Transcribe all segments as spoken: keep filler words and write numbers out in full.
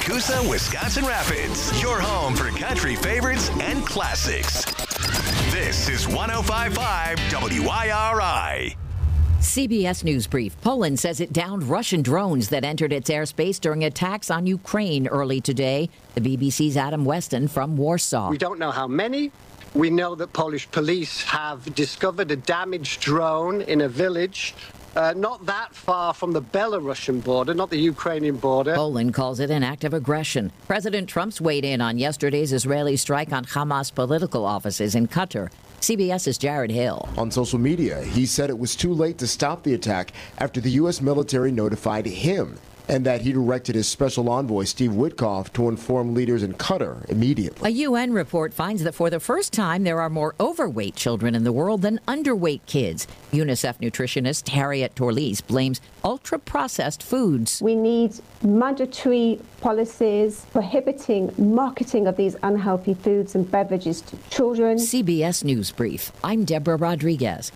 Coosa, Wisconsin Rapids, your home for country favorites and classics. This is one oh five point five W I R I. C B S News Brief. Poland says it downed Russian drones that entered its airspace during attacks on Ukraine early today. The B B C's Adam Weston from Warsaw. We don't know how many. We know that Polish police have discovered a damaged drone in a village uh, not that far from the Belarusian border, not the Ukrainian border. Poland calls it an act of aggression. President Trump's weighed in on yesterday's Israeli strike on Hamas political offices in Qatar. CBS's Jared Hill. On social media, he said it was too late to stop the attack after the U S military notified him, and that he directed his special envoy, Steve Witkoff, to inform leaders in Qatar immediately. A U N report finds that for the first time, there are more overweight children in the world than underweight kids. UNICEF nutritionist Harriet Torlis blames ultra-processed foods. We need mandatory policies prohibiting marketing of these unhealthy foods and beverages to children. C B S News Brief. I'm Deborah Rodriguez.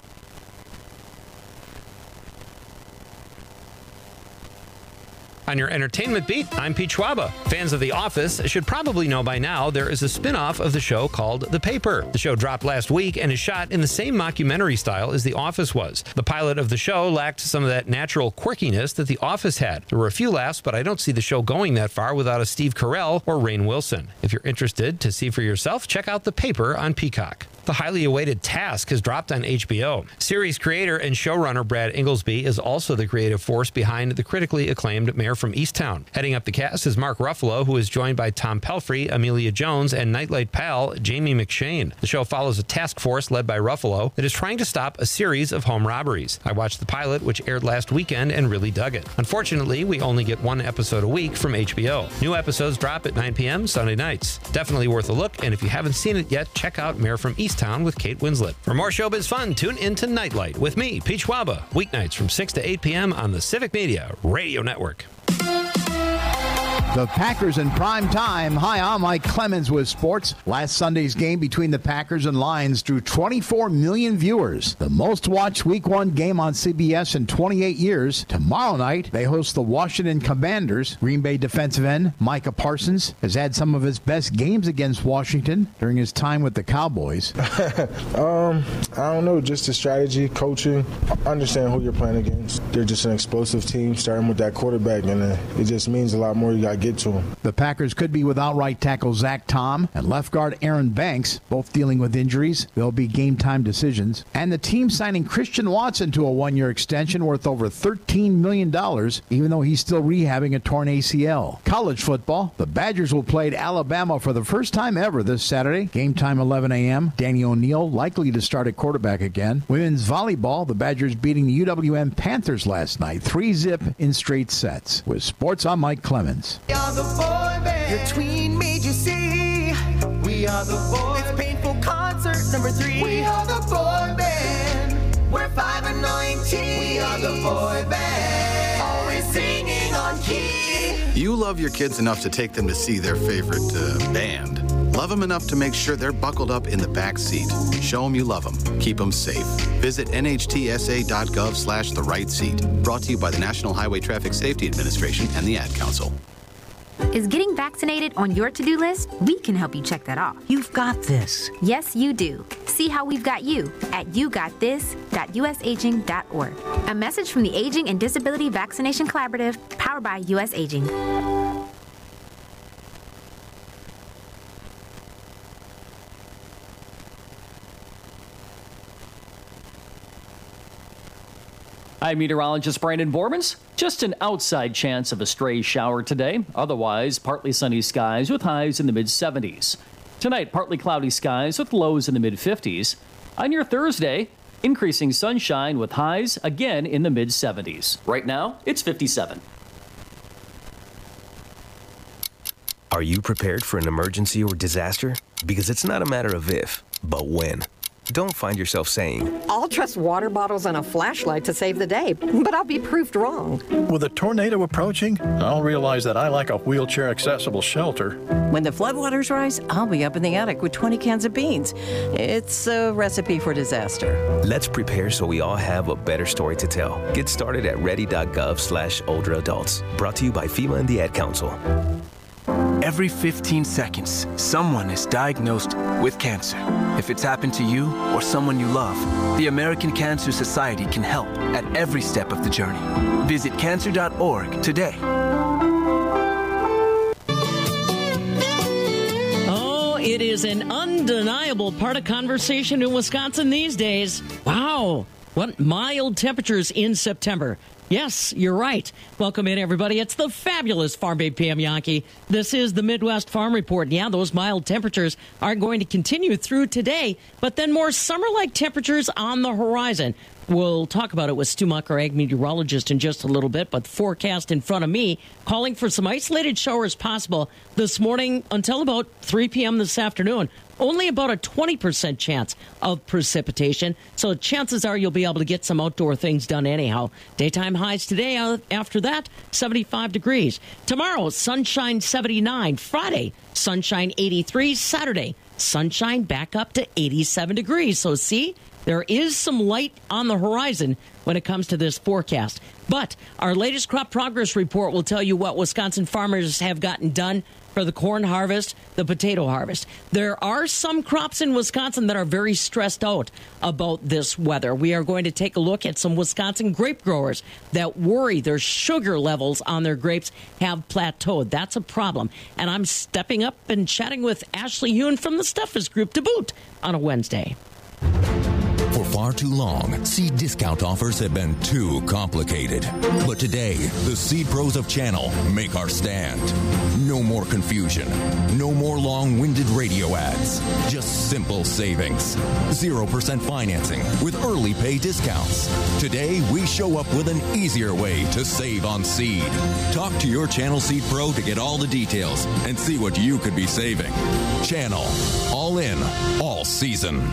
On your entertainment beat, I'm Pete Schwaba. Fans of The Office should probably know by now there is a spin-off of the show called The Paper. The show dropped last week and is shot in the same mockumentary style as The Office was. The pilot of the show lacked some of that natural quirkiness that The Office had. There were a few laughs, but I don't see the show going that far without a Steve Carell or Rainn Wilson. If you're interested to see for yourself, check out The Paper on Peacock. The highly awaited Task has dropped on H B O. Series creator and showrunner Brad Inglesby is also the creative force behind the critically acclaimed Mayor from Easttown. Heading up the cast is Mark Ruffalo, who is joined by Tom Pelphrey, Amelia Jones, and Nightlight pal Jamie McShane. The show follows a task force led by Ruffalo that is trying to stop a series of home robberies. I watched the pilot, which aired last weekend, and really dug it. Unfortunately, we only get one episode a week from H B O. New episodes drop at nine p.m. Sunday nights. Definitely worth a look, and if you haven't seen it yet, check out Mayor from Easttown with Kate Winslet. For more showbiz fun, tune into Nightlight with me, Pete Schwaba, weeknights from six to eight p.m. on the Civic Media Radio Network. The Packers in prime time. Hi, I'm Mike Clemens with sports. Last Sunday's game between the Packers and Lions drew twenty-four million viewers, the most watched week one game on C B S in twenty-eight years. Tomorrow night, they host the Washington Commanders. Green Bay defensive end Micah Parsons has had some of his best games against Washington during his time with the Cowboys. um, I don't know, just the strategy, coaching, understand who you're playing against. They're just an explosive team, starting with that quarterback, and uh, it just means a lot more. You got to get to him. The Packers could be without right tackle Zach Tom and left guard Aaron Banks, both dealing with injuries. There'll be game time decisions. And the team signing Christian Watson to a one-year extension worth over thirteen million dollars, even though he's still rehabbing a torn A C L. College football, the Badgers will play at Alabama for the first time ever this Saturday. Game time eleven a.m. Danny O'Neal likely to start at quarterback again. Women's volleyball, the Badgers beating the U W M Panthers last night, three zip in straight sets. With sports, I'm Mike Clemens. We are the boy band. Your tween made you see. We are the boy. It's Painful Concert number three. We are the boy band. We're five and nineteen. We are the boy band. Always singing on key. You love your kids enough to take them to see their favorite uh, band. Love them enough to make sure they're buckled up in the back seat. Show them you love them. Keep them safe. Visit N H T S A dot gov slash the right seat. Brought to you by the National Highway Traffic Safety Administration and the Ad Council. Is getting vaccinated on your to-do list? We can help you check that off. You've got this. Yes, you do. See how we've got you at you got this dot U S aging dot org. A message from the Aging and Disability Vaccination Collaborative, powered by U S Aging. I'm meteorologist Brandon Bormans. Just an outside chance of a stray shower today. Otherwise, partly sunny skies with highs in the mid seventies. Tonight, partly cloudy skies with lows in the mid fifties. On your Thursday, increasing sunshine with highs again in the mid seventies. Right now, it's fifty-seven. Are you prepared for an emergency or disaster? Because it's not a matter of if, but when. Don't find yourself saying, I'll trust water bottles and a flashlight to save the day, but I'll be proved wrong. With a tornado approaching, I'll realize that I like a wheelchair-accessible shelter. When the floodwaters rise, I'll be up in the attic with twenty cans of beans. It's a recipe for disaster. Let's prepare so we all have a better story to tell. Get started at ready dot gov slash older adults. Brought to you by FEMA and the Ad Council. Every fifteen seconds, someone is diagnosed with cancer. If it's happened to you or someone you love, the American Cancer Society can help at every step of the journey. Visit cancer dot org today. Oh, it is an undeniable part of conversation in Wisconsin these days. Wow, what mild temperatures in September. Yes, you're right. Welcome in, everybody. It's the fabulous Farm Babe Pam Yankee. This is the Midwest Farm Report. Yeah, those mild temperatures are going to continue through today, but then more summer-like temperatures on the horizon. We'll talk about it with Stu Muck, our ag meteorologist, in just a little bit, but the forecast in front of me calling for some isolated showers possible this morning until about three p.m. this afternoon. Only about a twenty percent chance of precipitation, so chances are you'll be able to get some outdoor things done anyhow. Daytime highs today, after that, seventy-five degrees. Tomorrow, sunshine seventy-nine. Friday, sunshine eighty-three. Saturday, sunshine back up to eighty-seven degrees. So see, there is some light on the horizon when it comes to this forecast. But our latest crop progress report will tell you what Wisconsin farmers have gotten done for the corn harvest, the potato harvest. There are some crops in Wisconsin that are very stressed out about this weather. We are going to take a look at some Wisconsin grape growers that worry their sugar levels on their grapes have plateaued. That's a problem. And I'm stepping up and chatting with Ashley Hune from the Steffes Group to boot on a Wednesday. For far too long, seed discount offers have been too complicated. But today, the Seed Pros of Channel make our stand. No more confusion. No more long-winded radio ads. Just simple savings. zero percent financing with early pay discounts. Today, we show up with an easier way to save on seed. Talk to your Channel Seed Pro to get all the details and see what you could be saving. Channel. All in. All season.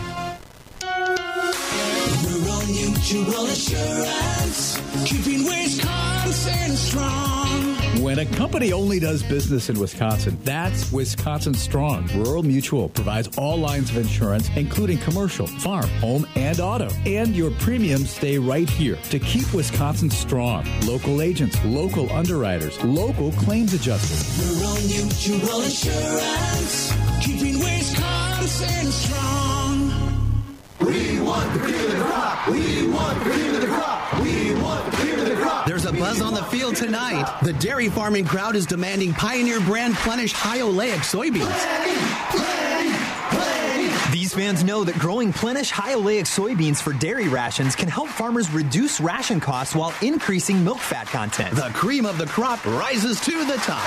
Rural Mutual Assurance, keeping Wisconsin strong. When a company only does business in Wisconsin, that's Wisconsin Strong. Rural Mutual provides all lines of insurance, including commercial, farm, home, and auto. And your premiums stay right here to keep Wisconsin strong. Local agents, local underwriters, local claims adjusters. Rural Mutual Assurance, keeping Wisconsin strong. We want the cream of the crop. We want the cream of the crop. We want the cream of the crop. There's a buzz on the field tonight. The dairy farming crowd is demanding Pioneer brand Plenish high oleic soybeans. Plenty, plenty, plenty. These fans know that growing Plenish high oleic soybeans for dairy rations can help farmers reduce ration costs while increasing milk fat content. The cream of the crop rises to the top.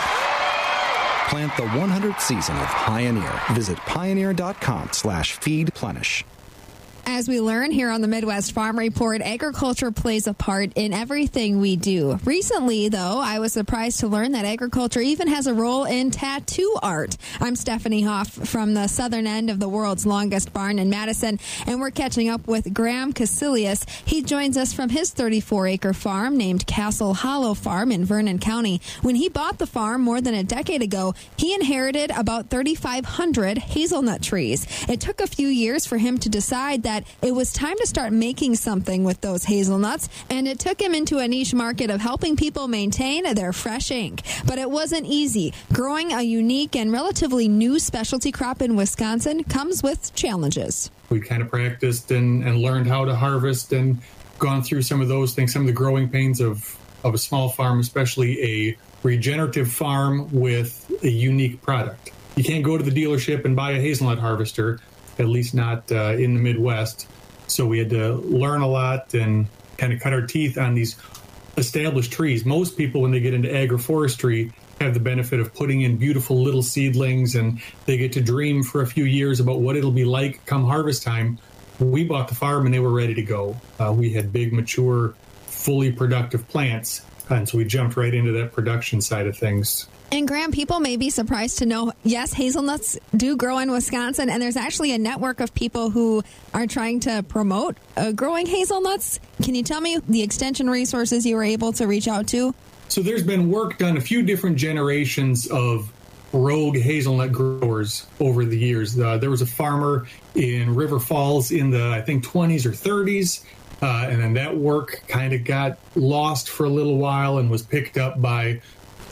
Plant the one hundredth season of Pioneer. Visit pioneer.com slash feed Plenish. As we learn here on the Midwest Farm Report, agriculture plays a part in everything we do. Recently, though, I was surprised to learn that agriculture even has a role in tattoo art. I'm Stephanie Hoff from the southern end of the world's longest barn in Madison, and we're catching up with Graham Casilius. He joins us from his thirty-four acre farm named Castle Hollow Farm in Vernon County. When he bought the farm more than a decade ago, he inherited about thirty-five hundred hazelnut trees. It took a few years for him to decide that it was time to start making something with those hazelnuts, and it took him into a niche market of helping people maintain their fresh ink. But it wasn't easy. Growing a unique and relatively new specialty crop in Wisconsin comes with challenges. We kind of practiced and, and learned how to harvest and gone through some of those things, some of the growing pains of, of a small farm, especially a regenerative farm with a unique product. You can't go to the dealership and buy a hazelnut harvester, at least not uh, in the Midwest. So we had to learn a lot and kind of cut our teeth on these established trees. Most people, when they get into agroforestry, have the benefit of putting in beautiful little seedlings, and they get to dream for a few years about what it'll be like come harvest time. We bought the farm and they were ready to go. Uh, we had big, mature, fully productive plants, and so we jumped right into that production side of things. And Graham, people may be surprised to know, yes, hazelnuts do grow in Wisconsin, and there's actually a network of people who are trying to promote uh, growing hazelnuts. Can you tell me the extension resources you were able to reach out to? So there's been work done, a few different generations of rogue hazelnut growers over the years. Uh, there was a farmer in River Falls in the, I think, twenties or thirties, uh, and then that work kind of got lost for a little while and was picked up by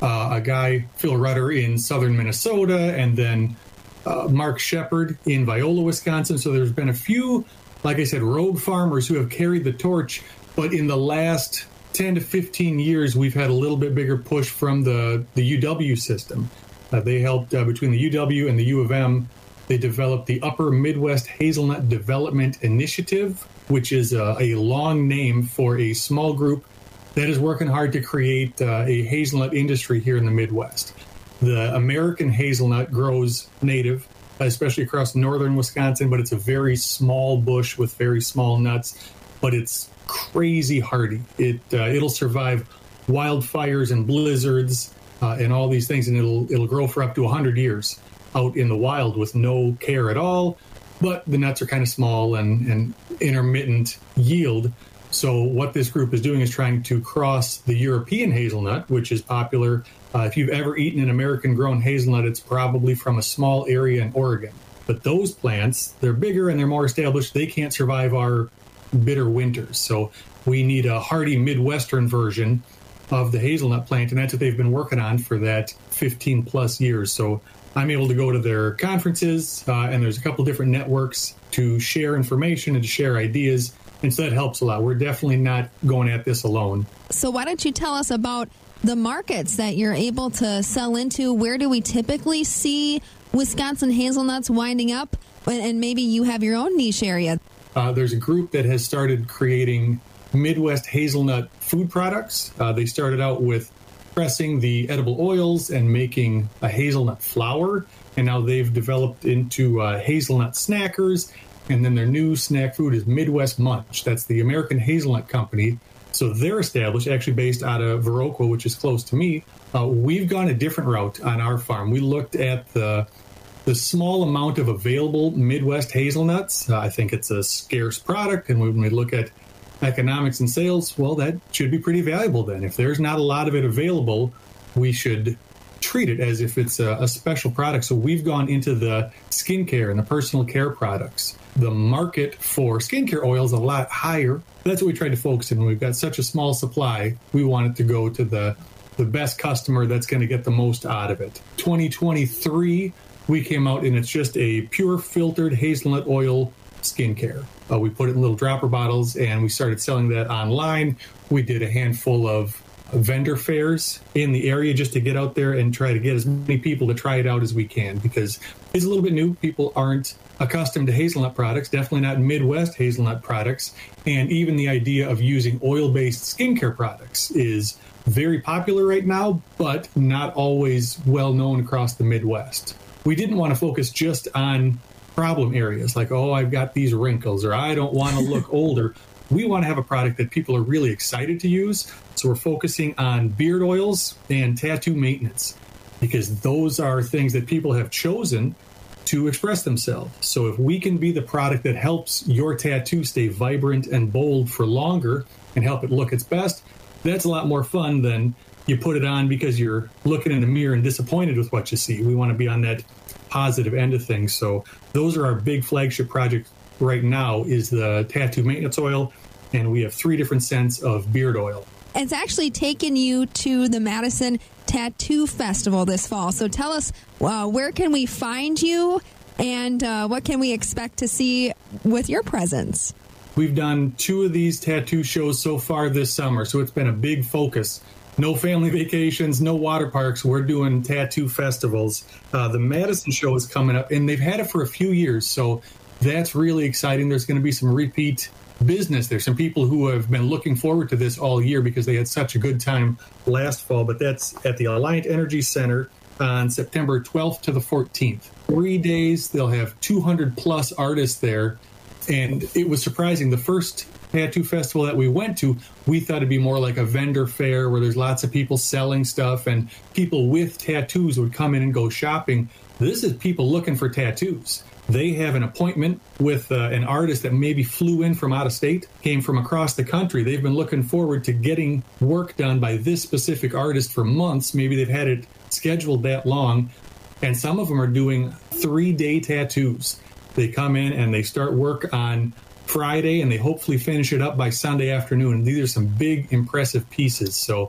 uh, a guy, Phil Rutter, in southern Minnesota, and then uh, Mark Shepard in Viola, Wisconsin. So there's been a few, like I said, rogue farmers who have carried the torch. But in the last ten to fifteen years, we've had a little bit bigger push from the, the U W system. Uh, they helped uh, between the U W and the U of M. They developed the Upper Midwest Hazelnut Development Initiative, which is a, a long name for a small group that is working hard to create uh, a hazelnut industry here in the Midwest. The American hazelnut grows native, especially across northern Wisconsin, but it's a very small bush with very small nuts, but it's crazy hardy. It, uh, it'll survive wildfires and blizzards uh, and all these things, and it'll, it'll grow for up to one hundred years out in the wild with no care at all. But the nuts are kind of small and, and intermittent yield. So what this group is doing is trying to cross the European hazelnut, which is popular. Uh, if you've ever eaten an American-grown hazelnut, it's probably from a small area in Oregon. But those plants, they're bigger and they're more established. They can't survive our bitter winters. So we need a hardy Midwestern version of the hazelnut plant, and that's what they've been working on for that fifteen plus years. So I'm able to go to their conferences, uh, and there's a couple different networks to share information and to share ideas. And so that helps a lot. We're definitely not going at this alone. So why don't you tell us about the markets that you're able to sell into? Where do we typically see Wisconsin hazelnuts winding up? And maybe you have your own niche area. Uh, there's a group that has started creating Midwest hazelnut food products. Uh, they started out with pressing the edible oils and making a hazelnut flour, and now they've developed into uh, hazelnut snackers. And then their new snack food is Midwest Munch. That's the American Hazelnut Company. So they're established, actually based out of Viroqua, which is close to me. Uh, we've gone a different route on our farm. We looked at the the small amount of available Midwest hazelnuts. Uh, I think it's a scarce product, and when we look at economics and sales, well, that should be pretty valuable then. If there's not a lot of it available, we should treat it as if it's a, a special product. So we've gone into the skincare and the personal care products. The market for skincare oil is a lot higher. That's what we tried to focus in. When we've got such a small supply, we want it to go to the, the best customer that's going to get the most out of it. twenty twenty-three, we came out and it's just a pure filtered hazelnut oil skincare. Uh, we put it in little dropper bottles and we started selling that online. We did a handful of vendor fairs in the area just to get out there and try to get as many people to try it out as we can, because it's a little bit new. People aren't accustomed to hazelnut products, definitely not Midwest hazelnut products. And even the idea of using oil-based skincare products is very popular right now, but not always well known across the Midwest. We didn't want to focus just on problem areas like, oh, I've got these wrinkles, or I don't want to look older. We want to have a product that people are really excited to use. So we're focusing on beard oils and tattoo maintenance, because those are things that people have chosen to express themselves. So if we can be the product that helps your tattoo stay vibrant and bold for longer and help it look its best, that's a lot more fun than you put it on because you're looking in the mirror and disappointed with what you see. We want to be on that positive end of things. So those are our big flagship projects right now, is the tattoo maintenance oil, and we have three different scents of beard oil. It's actually taken you to the Madison Tattoo Festival this fall. So tell us, uh, where can we find you, and uh, what can we expect to see with your presence? We've done two of these tattoo shows so far this summer, so it's been a big focus. No family vacations, no water parks. We're doing tattoo festivals. Uh, the Madison show is coming up, and they've had it for a few years, so that's really exciting. There's going to be some repeat business. There's some people who have been looking forward to this all year because they had such a good time last fall, but that's at the Alliant Energy Center on September twelfth to the fourteenth. Three days, they'll have two hundred plus artists there, and it was surprising. The first tattoo festival that we went to, we thought it'd be more like a vendor fair where there's lots of people selling stuff and people with tattoos would come in and go shopping. This is people looking for tattoos. They have an appointment with uh, an artist that maybe flew in from out of state, came from across the country. They've been looking forward to getting work done by this specific artist for months. Maybe they've had it scheduled that long. And some of them are doing three-day tattoos. They come in and they start work on Friday and they hopefully finish it up by Sunday afternoon. And these are some big, impressive pieces. So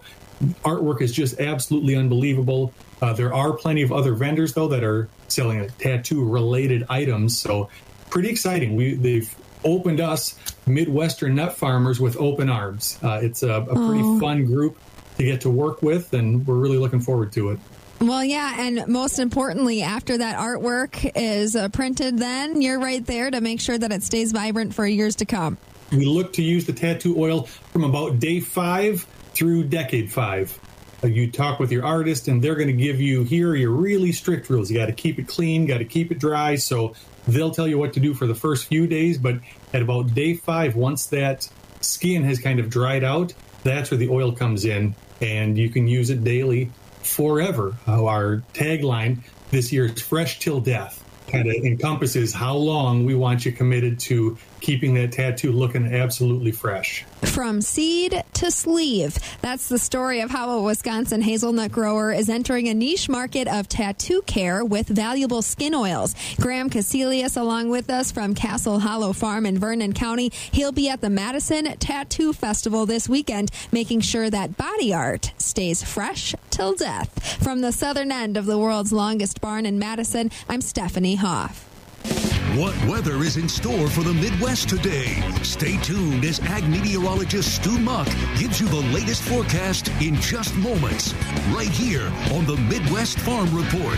artwork is just absolutely unbelievable. Uh, there are plenty of other vendors, though, that are selling tattoo-related items. So pretty exciting. We They've opened us Midwestern nut farmers with open arms. Uh, it's a, a pretty Oh. fun group to get to work with, and we're really looking forward to it. Well, yeah, and most importantly, after that artwork is uh, printed, then you're right there to make sure that it stays vibrant for years to come. We look to use the tattoo oil from about day five through decade five. Uh, you talk with your artist, and they're going to give you, here are your really strict rules. You got to keep it clean, got to keep it dry. So they'll tell you what to do for the first few days. But at about day five, once that skin has kind of dried out, that's where the oil comes in, and you can use it daily forever. Uh, our tagline this year is fresh till death. Kind of encompasses how long we want you committed to keeping that tattoo looking absolutely fresh. From seed to sleeve. That's the story of how a Wisconsin hazelnut grower is entering a niche market of tattoo care with valuable skin oils. Graham Casilius along with us from Castle Hollow Farm in Vernon County. He'll be at the Madison Tattoo Festival this weekend, making sure that body art stays fresh till death. From the southern end of the world's longest barn in Madison, I'm Stephanie Hoff. What weather is in store for the Midwest today? Stay tuned as ag meteorologist Stu Muck gives you the latest forecast in just moments, right here on the Midwest Farm Report.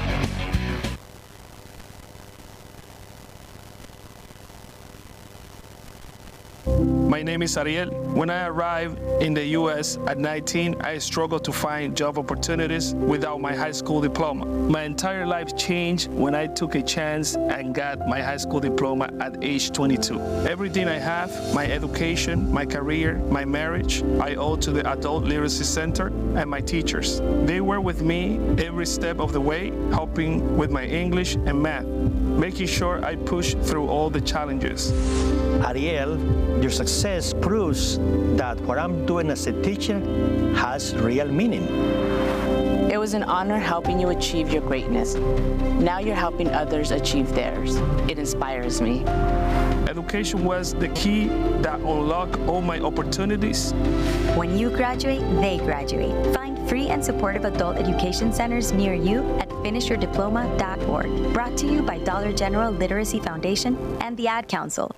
My name is Ariel. When I arrived in the U S at nineteen, I struggled to find job opportunities without my high school diploma. My entire life changed when I took a chance and got my high school diploma at age twenty-two. Everything I have, my education, my career, my marriage, I owe to the Adult Literacy Center and my teachers. They were with me every step of the way, helping with my English and math, making sure I push through all the challenges. Ariel, your success proves that what I'm doing as a teacher has real meaning. It was an honor helping you achieve your greatness. Now you're helping others achieve theirs. It inspires me. Education was the key that unlocked all my opportunities. When you graduate, they graduate. Find free and supportive adult education centers near you at finish your diploma dot org. Brought to you by Dollar General Literacy Foundation and the Ad Council.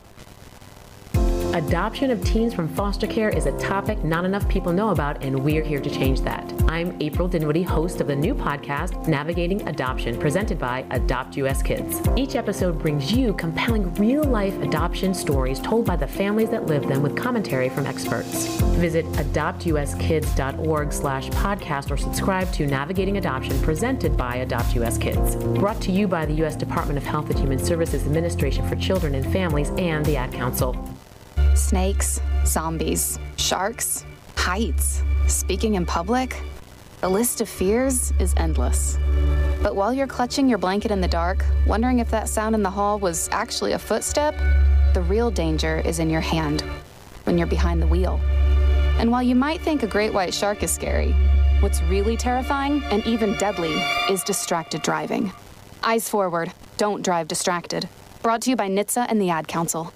Adoption of teens from foster care is a topic not enough people know about, and we're here to change that. I'm April Dinwiddie, host of the new podcast, Navigating Adoption, presented by Adopt U S Kids. Each episode brings you compelling real-life adoption stories told by the families that live them with commentary from experts. Visit adopt u s kids dot org slash podcast or subscribe to Navigating Adoption, presented by Adopt U S Kids. Brought to you by the U S Department of Health and Human Services Administration for Children and Families and the Ad Council. Snakes, zombies, sharks, heights, speaking in public. The list of fears is endless. But while you're clutching your blanket in the dark, wondering if that sound in the hall was actually a footstep, the real danger is in your hand, when you're behind the wheel. And while you might think a great white shark is scary, what's really terrifying and even deadly is distracted driving. Eyes forward, don't drive distracted. Brought to you by N H T S A and the Ad Council.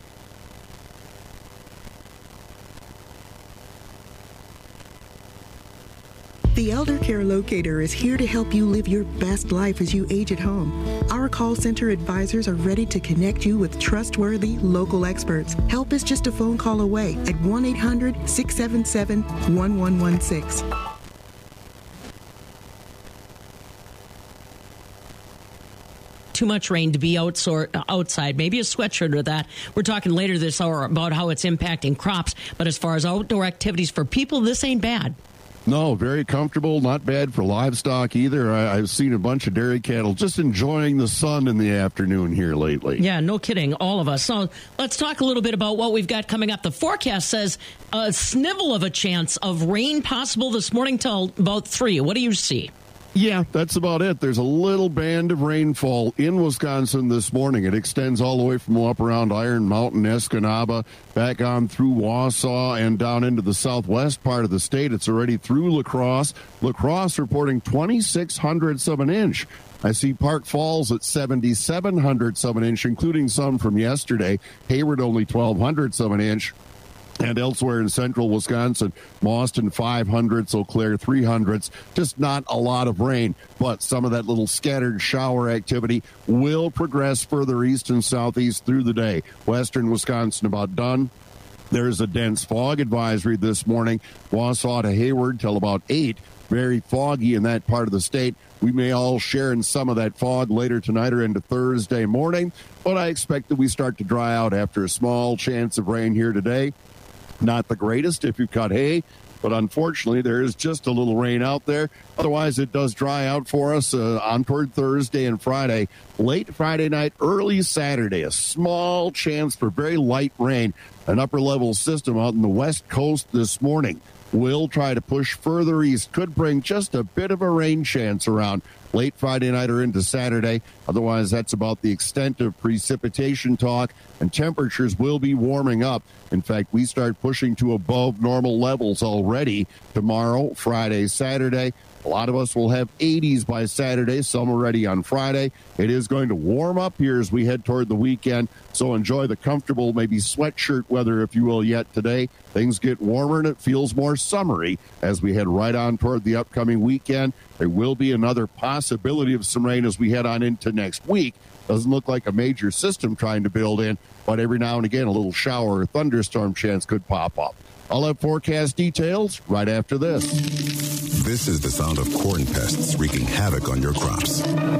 The Elder Care Locator is here to help you live your best life as you age at home. Our call center advisors are ready to connect you with trustworthy local experts. Help is just a phone call away at one eight hundred, six seven seven, one one one six. Too much rain to be outside. Maybe a sweatshirt or that. We're talking later this hour about how it's impacting crops. But as far as outdoor activities for people, this ain't bad. No, very comfortable, not bad for livestock either. I, I've seen a bunch of dairy cattle just enjoying the sun in the afternoon here lately. Yeah, no kidding, all of us. So let's talk a little bit about what we've got coming up. The forecast says a snivel of a chance of rain possible this morning till about three. What do you see? Yeah, that's about it. There's a little band of rainfall in Wisconsin this morning. It extends all the way from up around Iron Mountain, Escanaba, back on through Wausau and down into the southwest part of the state. It's already through La Crosse. La Crosse reporting twenty-six hundredths of an inch. I see Park Falls at seventy-seven hundredths of an inch, including some from yesterday. Hayward only twelve hundredths of an inch. And elsewhere in central Wisconsin, Mauston five hundredths, Eau Claire three hundredths. Just not a lot of rain, but some of that little scattered shower activity will progress further east and southeast through the day. Western Wisconsin about done. There's a dense fog advisory this morning. Wausau to Hayward till about eight. Very foggy in that part of the state. We may all share in some of that fog later tonight or into Thursday morning, but I expect that we start to dry out after a small chance of rain here today. Not the greatest if you cut hay, but unfortunately there is just a little rain out there. Otherwise, it does dry out for us uh, on toward Thursday and Friday. Late Friday night, early Saturday, a small chance for very light rain. An upper-level system out in the west coast this morning will try to push further east. Could bring just a bit of a rain chance around late Friday night or into Saturday. Otherwise, that's about the extent of precipitation talk, and temperatures will be warming up. In fact, we start pushing to above normal levels already tomorrow, Friday, Saturday. A lot of us will have eighties by Saturday, some already on Friday. It is going to warm up here as we head toward the weekend, so enjoy the comfortable, maybe sweatshirt weather, if you will, yet today. Things get warmer and it feels more summery as we head right on toward the upcoming weekend. There will be another possibility of some rain as we head on into next week. Doesn't look like a major system trying to build in, but every now and again a little shower or thunderstorm chance could pop up. I'll have forecast details right after this. This is the sound of corn pests wreaking havoc on your crops.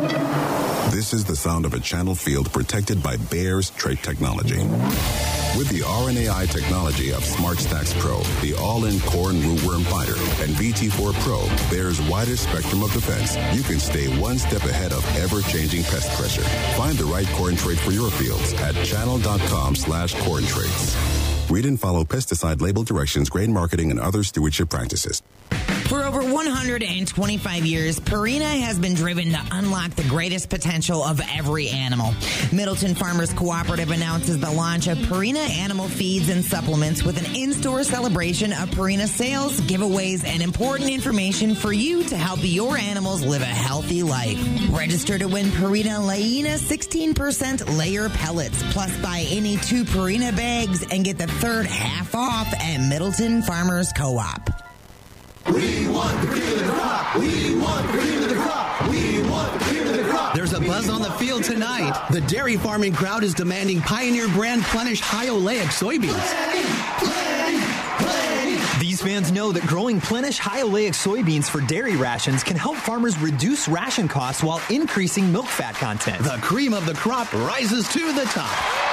This is the sound of a channel field protected by Bayer's trait technology. With the R N A I technology of SmartStax Pro, the all-in corn rootworm fighter, and V T four Pro, Bayer's widest spectrum of defense, you can stay one step ahead of ever-changing pest pressure. Find the right corn trait for your fields at channel.com slash corn traits. Read and follow pesticide label directions, grain marketing, and other stewardship practices. For over one hundred twenty-five years, Purina has been driven to unlock the greatest potential of every animal. Middleton Farmers Cooperative announces the launch of Purina Animal Feeds and Supplements with an in-store celebration of Purina sales, giveaways, and important information for you to help your animals live a healthy life. Register to win Purina Laina sixteen percent layer pellets, plus buy any two Purina bags and get the third half off at Middleton Farmers Co-op. We want the cream of the crop. We want the cream of the crop. We want the cream of the crop. There's a buzz on the field tonight. The dairy farming crowd is demanding Pioneer brand Plenish high oleic soybeans. Plenty, plenty, plenty. These fans know that growing Plenish high oleic soybeans for dairy rations can help farmers reduce ration costs while increasing milk fat content. The cream of the crop rises to the top.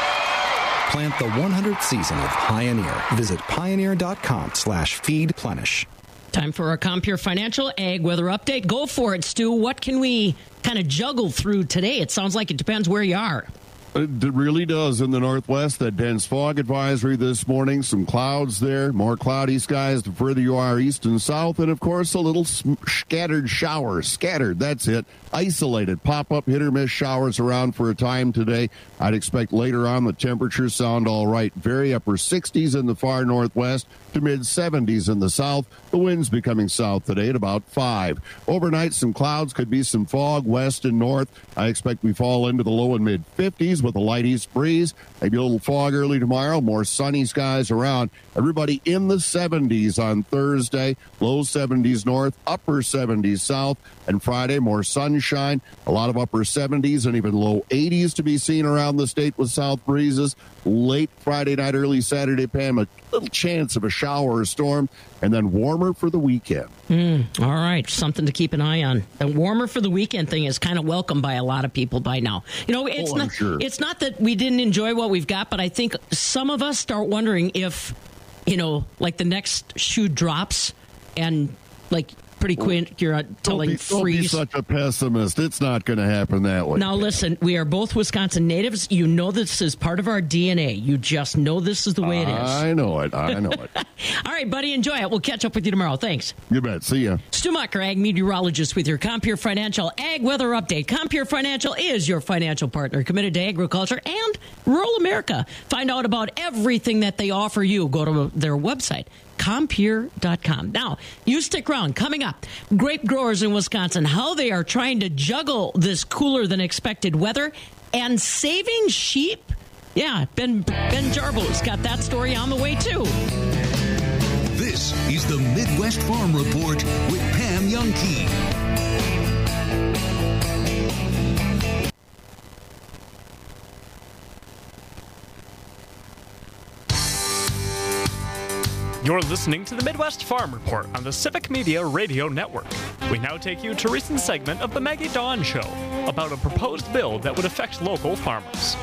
Plant the one hundredth season of Pioneer. Visit pioneer.com slash feed plenish. Time for our Compure Financial Ag Weather Update. Go for it, Stu. What can we kind of juggle through today? It sounds like it depends where you are. It really does in the northwest. That dense fog advisory this morning. Some clouds there. More cloudy skies the further you are east and south. And, of course, a little scattered showers. Scattered, that's it. Isolated. Pop-up hit-or-miss showers around for a time today. I'd expect later on the temperatures sound all right. Very upper sixties in the far northwest to mid-seventies in the south. The wind's becoming south today at about five. Overnight, some clouds. Could be some fog west and north. I expect we fall into the low and mid-fifties with a light east breeze. Maybe a little fog early tomorrow. More sunny skies around. Everybody in the seventies on Thursday. Low seventies north, upper seventies south. And Friday, more sunshine. A lot of upper seventies and even low eighties to be seen around the state with south breezes. Late Friday night, early Saturday, Pam, a little chance of a shower or storm. And then warmer for the weekend. Mm, all right. Something to keep an eye on. The warmer for the weekend thing is kind of welcome by a lot of people by now. You know, it's oh, not sure. It's not that we didn't enjoy what we've got, but I think some of us start wondering if, you know, like the next shoe drops and like pretty quick you're uh, telling don't be, don't freeze. be such a pessimist. It's not going to happen that way. Now, listen, we are both Wisconsin natives. You know this is part of our D N A. You just know this is the way it is. I know it. I know it. All right, buddy, enjoy it. We'll catch up with you tomorrow. Thanks. You bet. See ya. Stu Mucker, ag meteorologist with your Compure Financial Ag Weather Update. Compure Financial is your financial partner committed to agriculture and rural America. Find out about everything that they offer you. Go to their website, compure dot com. Now, you stick around. Coming up, grape growers in Wisconsin, how they are trying to juggle this cooler than expected weather and saving sheep Yeah, Ben Ben Jarbo's got that story on the way, too. This is the Midwest Farm Report with Pam Youngkey. You're listening to the Midwest Farm Report on the Civic Media Radio Network. We now take you to a recent segment of the Maggie Dawn Show about a proposed bill that would affect local farmers.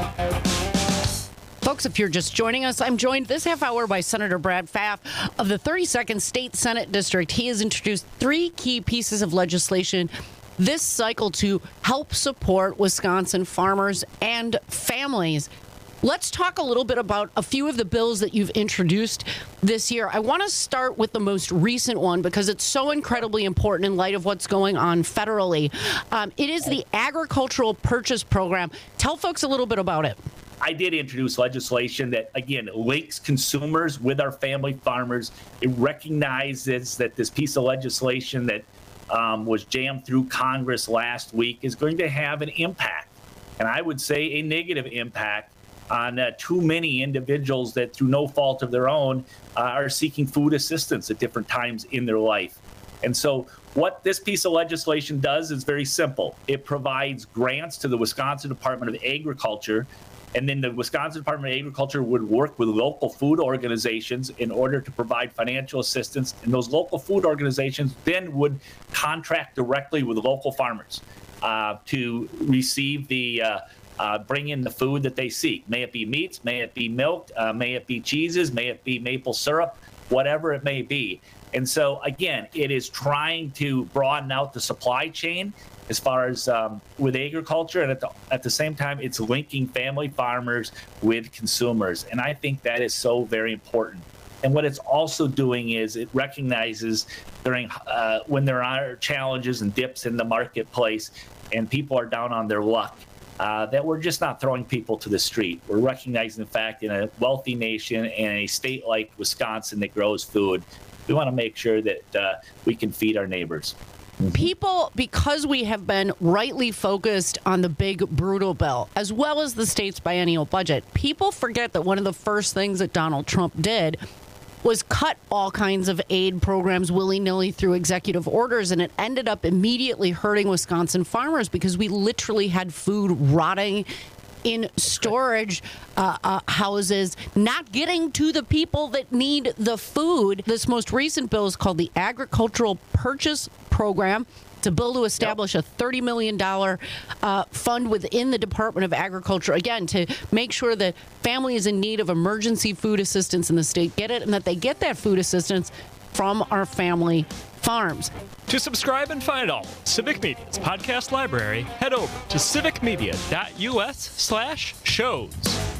Folks, if you're just joining us, I'm joined this half hour by Senator Brad Pfaff of the thirty-second State Senate District. He has introduced three key pieces of legislation this cycle to help support Wisconsin farmers and families. Let's talk a little bit about a few of the bills that you've introduced this year. I want to start with the most recent one because it's so incredibly important in light of what's going on federally. Um, it is the Agricultural Purchase Program. Tell folks a little bit about it. I did introduce legislation that, again, links consumers with our family farmers. It recognizes that this piece of legislation that um, was jammed through Congress last week is going to have an impact, and I would say a negative impact, on uh, too many individuals that, through no fault of their own, uh, are seeking food assistance at different times in their life. And so what this piece of legislation does is very simple. It provides grants to the Wisconsin Department of Agriculture, and then the Wisconsin Department of Agriculture would work with local food organizations in order to provide financial assistance, and those local food organizations then would contract directly with local farmers uh, to receive the uh, Uh, bring in the food that they seek. May it be meats, may it be milk, uh, may it be cheeses, may it be maple syrup, whatever it may be. And so, again, it is trying to broaden out the supply chain as far as um, with agriculture, and at the, at the same time, it's linking family farmers with consumers. And I think that is so very important. And what it's also doing is it recognizes during uh, when there are challenges and dips in the marketplace and people are down on their luck, Uh, that we're just not throwing people to the street. We're recognizing the fact in a wealthy nation and a state like Wisconsin that grows food, we want to make sure that uh, we can feed our neighbors. People, because we have been rightly focused on the big, brutal bill, as well as the state's biennial budget, people forget that one of the first things that Donald Trump did was cut all kinds of aid programs willy-nilly through executive orders, and it ended up immediately hurting Wisconsin farmers because we literally had food rotting in storage uh, uh, houses, not getting to the people that need the food. This most recent bill is called the Agricultural Purchase Program. It's a bill to establish a thirty million dollars uh, fund within the Department of Agriculture, again, to make sure that families in need of emergency food assistance in the state get it, and that they get that food assistance from our family farms. To subscribe and find all Civic Media's podcast library, head over to civicmedia.us slash shows.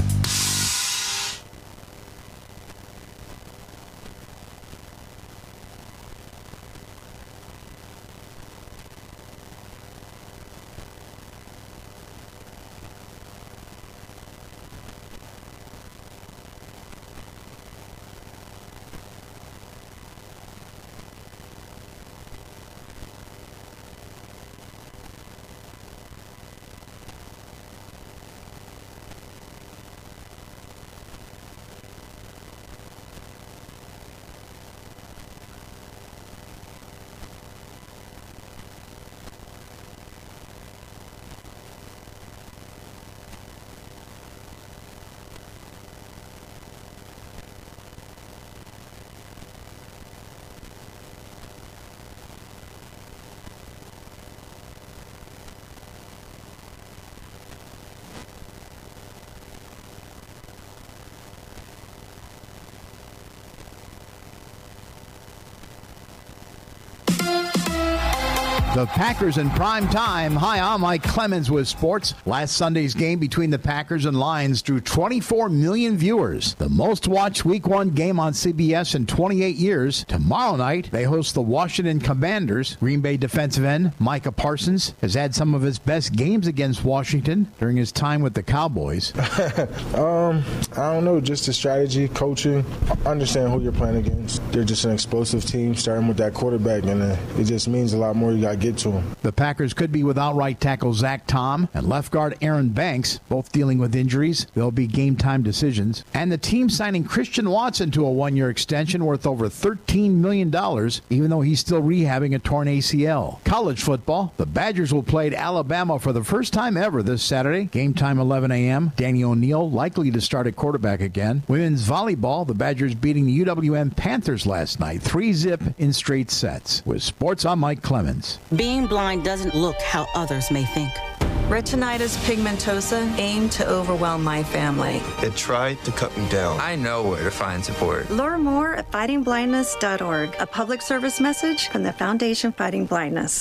The Packers in prime time. Hi, I'm Mike Clemens with sports. Last Sunday's game between the Packers and Lions drew twenty-four million viewers, the most watched week one game on C B S in twenty-eight years. Tomorrow night, they host the Washington Commanders. Green Bay defensive end Micah Parsons has had some of his best games against Washington during his time with the Cowboys. um, I don't know, just the strategy, coaching, understand who you're playing against. They're just an explosive team, starting with that quarterback, and uh, it just means a lot more. You got to get get to him. The Packers could be without right tackle Zach Tom and left guard Aaron Banks, both dealing with injuries. There'll be game time decisions. And the team signing Christian Watson to a one-year extension worth over thirteen million dollars, even though he's still rehabbing a torn A C L. College football, the Badgers will play at Alabama for the first time ever this Saturday. Game time eleven a.m. Danny O'Neal likely to start at quarterback again. Women's volleyball, the Badgers beating the U W M Panthers last night, three zip in straight sets. With sports, I'm Mike Clemens. Being blind doesn't look how others may think. Retinitis pigmentosa aimed to overwhelm my family. It tried to cut me down. I know where to find support. Learn more at fighting blindness dot org, a public service message from the Foundation Fighting Blindness.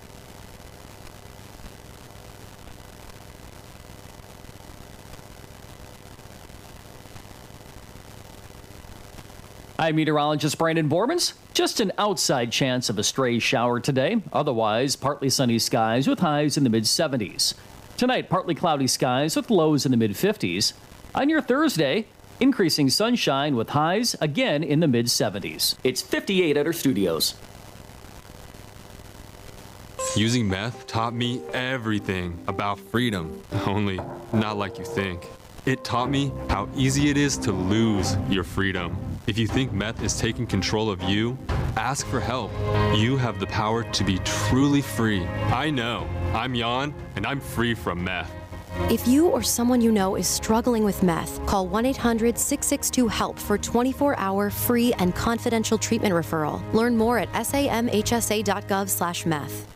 I'm meteorologist Brandon Bormans. Just an outside chance of a stray shower today. Otherwise, partly sunny skies with highs in the mid seventies. Tonight, partly cloudy skies with lows in the mid fifties. On your Thursday, increasing sunshine with highs again in the mid seventies. It's fifty-eight at our studios. Using meth taught me everything about freedom, only not like you think. It taught me how easy it is to lose your freedom. If you think meth is taking control of you, ask for help. You have the power to be truly free. I know. I'm Jan, and I'm free from meth. If you or someone you know is struggling with meth, call one eight hundred six six two HELP for twenty-four hour free and confidential treatment referral. Learn more at samhsa.gov slash meth.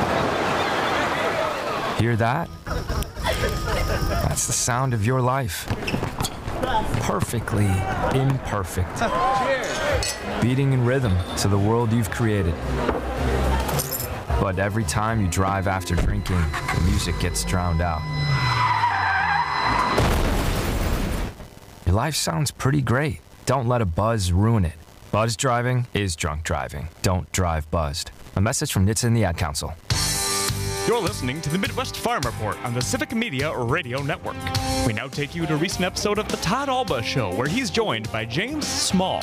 Hear that? That's the sound of your life. Perfectly imperfect. Beating in rhythm to the world you've created. But every time you drive after drinking, the music gets drowned out. Your life sounds pretty great. Don't let a buzz ruin it. Buzz driving is drunk driving. Don't drive buzzed. A message from N H T S A and the Ad Council. You're listening to the Midwest Farm Report on the Civic Media Radio Network. We now take you to a recent episode of the Todd Alba Show, where he's joined by James Small.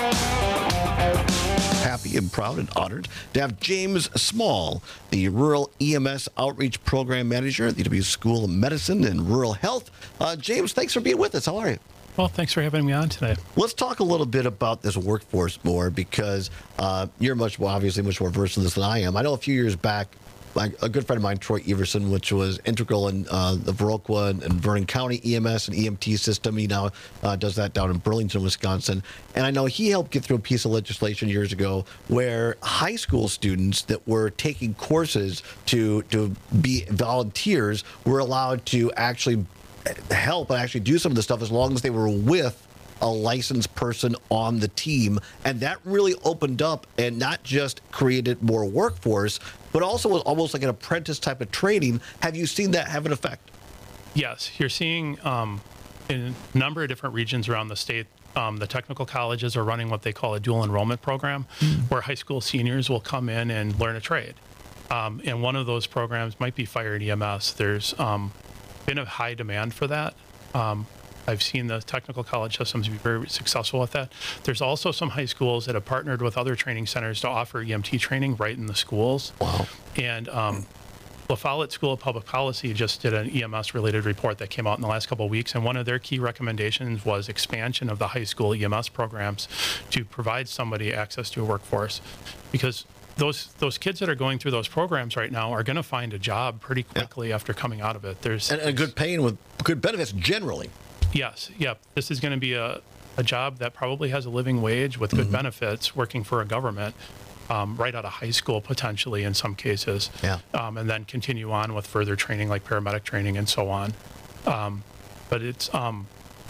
Happy and proud and honored to have James Small, the Rural E M S Outreach Program Manager at the U W School of Medicine and Rural Health. Uh, James, thanks for being with us. How are you? Well, thanks for having me on today. Let's talk a little bit about this workforce more, because uh, you're much more, obviously much more versed in this than I am. I know a few years back, like a good friend of mine, Troy Everson, which was integral in uh, the Viroqua and Vernon County E M S and E M T system. He now uh, does that down in Burlington, Wisconsin. And I know he helped get through a piece of legislation years ago where high school students that were taking courses to to be volunteers were allowed to actually help and actually do some of the stuff as long as they were with a licensed person on the team. And that really opened up and not just created more workforce, but also was almost like an apprentice type of training. Have you seen that have an effect? Yes, you're seeing um, in a number of different regions around the state, um, the technical colleges are running what they call a dual enrollment program, mm-hmm. where high school seniors will come in and learn a trade. Um, and one of those programs might be fire and E M S. There's um, been a high demand for that. Um, I've seen the technical college systems be very successful with that. There's also some high schools that have partnered with other training centers to offer E M T training right in the schools. Wow. And um, La Follette School of Public Policy just did an E M S-related report that came out in the last couple of weeks, and one of their key recommendations was expansion of the high school E M S programs to provide somebody access to a workforce. Because those those kids that are going through those programs right now are going to find a job pretty quickly yeah. after coming out of it. There's and a good paying with good benefits generally. Yes, yep. This is going to be a, a job that probably has a living wage with good mm-hmm. benefits, working for a government um, right out of high school, potentially in some cases. Yeah. Um, and then continue on with further training like paramedic training and so on. Um, but it's, um,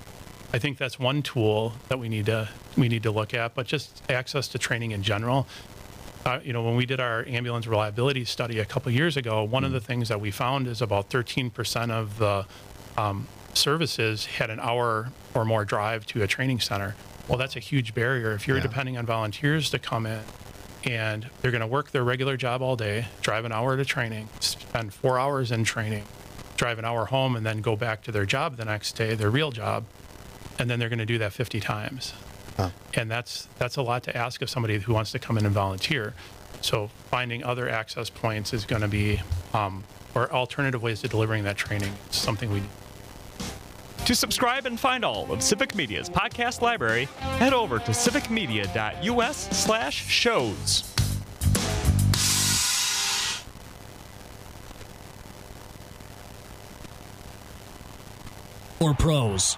I think that's one tool that we need to we need to look at, but just access to training in general. Uh, you know, when we did our ambulance reliability study a couple years ago, one mm-hmm. of the things that we found is about thirteen percent of the um, services had an hour or more drive to a training center. Well, that's a huge barrier. If you're yeah. depending on volunteers to come in and they're going to work their regular job all day, drive an hour to training, spend four hours in training, drive an hour home, and then go back to their job the next day, their real job, and then they're going to do that fifty times. Huh. And that's that's a lot to ask of somebody who wants to come in and volunteer. So finding other access points is going to be, um, or alternative ways to delivering that training is something we need. To subscribe and find all of Civic Media's podcast library, head over to civicmedia.us slash shows. Or pros.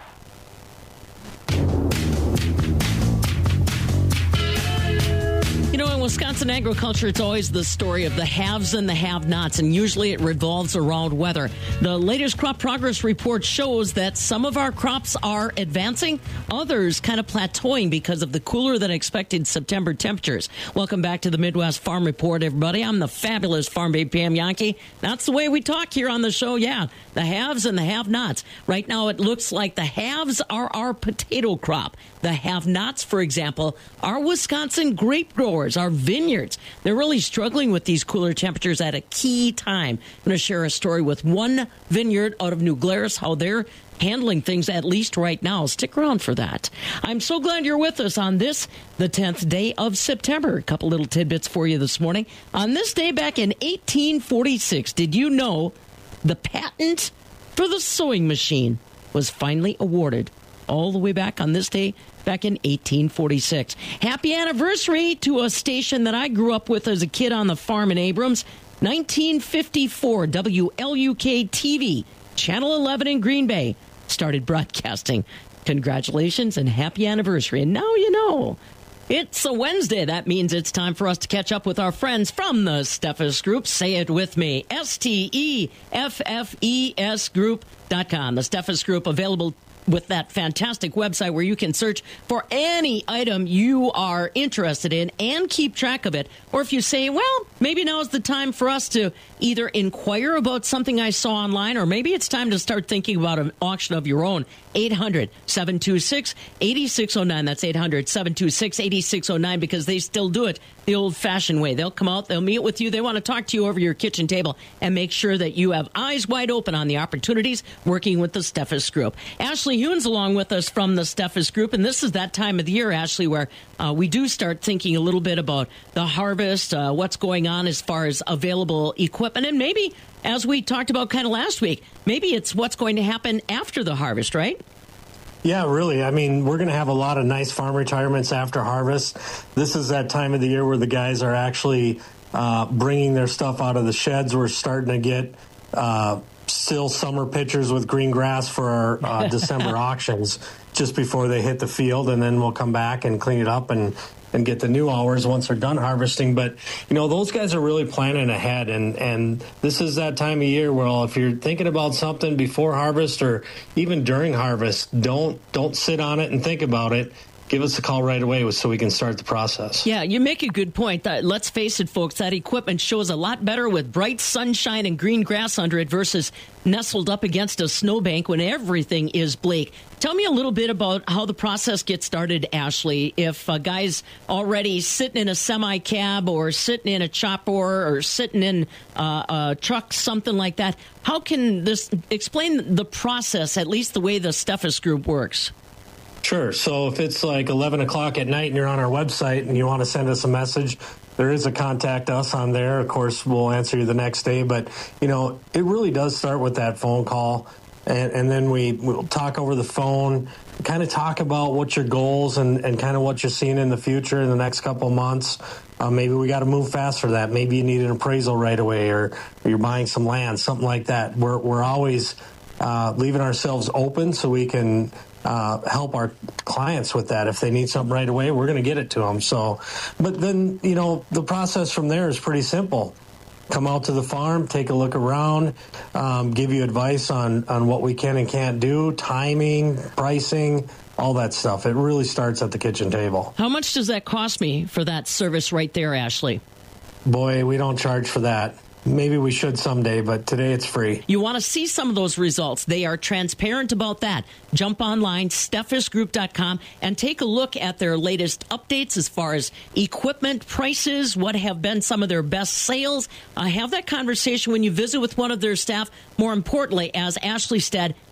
You know, in Wisconsin agriculture, it's always the story of the haves and the have-nots, and usually it revolves around weather. The latest crop progress report shows that some of our crops are advancing, others kind of plateauing because of the cooler than expected September temperatures. Welcome back to the Midwest Farm Report, everybody. I'm the fabulous Farm Babe Pam Yankee. That's the way we talk here on the show, yeah. The haves and the have-nots. Right now, it looks like the haves are our potato crop. The have-nots, for example, are Wisconsin grape growers, our vineyards. They're really struggling with these cooler temperatures at a key time. I'm going to share a story with one vineyard out of New Glarus, how they're handling things at least right now. Stick around for that. I'm so glad you're with us on this, the tenth day of September. A couple little tidbits for you this morning. On this day back in eighteen forty-six, did you know the patent for the sewing machine was finally awarded? All the way back on this day, back in eighteen forty-six. Happy anniversary to a station that I grew up with as a kid on the farm in Abrams. nineteen fifty-four, W L U K T V, Channel eleven in Green Bay, started broadcasting. Congratulations and happy anniversary. And now you know. It's a Wednesday. That means it's time for us to catch up with our friends from the Steffes Group. Say it with me. S T E F F E S Group dot com. The Steffes Group, available with that fantastic website where you can search for any item you are interested in and keep track of it. Or if you say, well, maybe now is the time for us to either inquire about something I saw online, or maybe it's time to start thinking about an auction of your own. eight hundred, seven two six, eight six zero nine. That's eight hundred, seven two six, eight six zero nine, because they still do it the old-fashioned way. They'll come out, they'll meet with you, they want to talk to you over your kitchen table and make sure that you have eyes wide open on the opportunities working with the Steffes Group. Ashley Hunes along with us from the Steffes Group, and this is that time of the year, Ashley, where uh, we do start thinking a little bit about the harvest, uh, what's going on as far as available equipment, and maybe, as we talked about kind of last week, maybe it's what's going to happen after the harvest, right? Yeah, really. I mean, we're going to have a lot of nice farm retirements after harvest. This is that time of the year where the guys are actually uh, bringing their stuff out of the sheds. We're starting to get uh, still summer pictures with green grass for our uh, December auctions just before they hit the field, and then we'll come back and clean it up and and get the new hours once they're done harvesting. But, you know, those guys are really planning ahead. And, and this is that time of year where, well, if you're thinking about something before harvest or even during harvest, don't don't sit on it and think about it. Give us a call right away so we can start the process. Yeah, you make a good point. That, let's face it, folks, that equipment shows a lot better with bright sunshine and green grass under it versus nestled up against a snowbank when everything is bleak. Tell me a little bit about how the process gets started, Ashley. If a guy's already sitting in a semi-cab or sitting in a chopper or sitting in uh, a truck, something like that, how can this explain the process, at least the way the Steffes Group works? Sure. So if it's like eleven o'clock at night and you're on our website and you want to send us a message, there is a contact us on there. Of course, we'll answer you the next day. But, you know, it really does start with that phone call. And, and then we, we'll talk over the phone, kind of talk about what your goals and, and kind of what you're seeing in the future in the next couple of months. Uh, maybe we got to move fast for that. Maybe you need an appraisal right away, or, or you're buying some land, something like that. We're, we're always uh, leaving ourselves open so we can Uh, help our clients with that. If they need something right away, we're going to get it to them. So, but then, you know, the process from there is pretty simple. Come out to the farm, take a look around, um, give you advice on, on what we can and can't do, timing, pricing, all that stuff. It really starts at the kitchen table. How much does that cost me for that service right there, Ashley? Boy, we don't charge for that. Maybe we should someday, but today it's free. You want to see some of those results. They are transparent about that. Jump online, Steffes Group dot com, and take a look at their latest updates as far as equipment prices, what have been some of their best sales. Uh, have that conversation when you visit with one of their staff. More importantly, as Ashley said,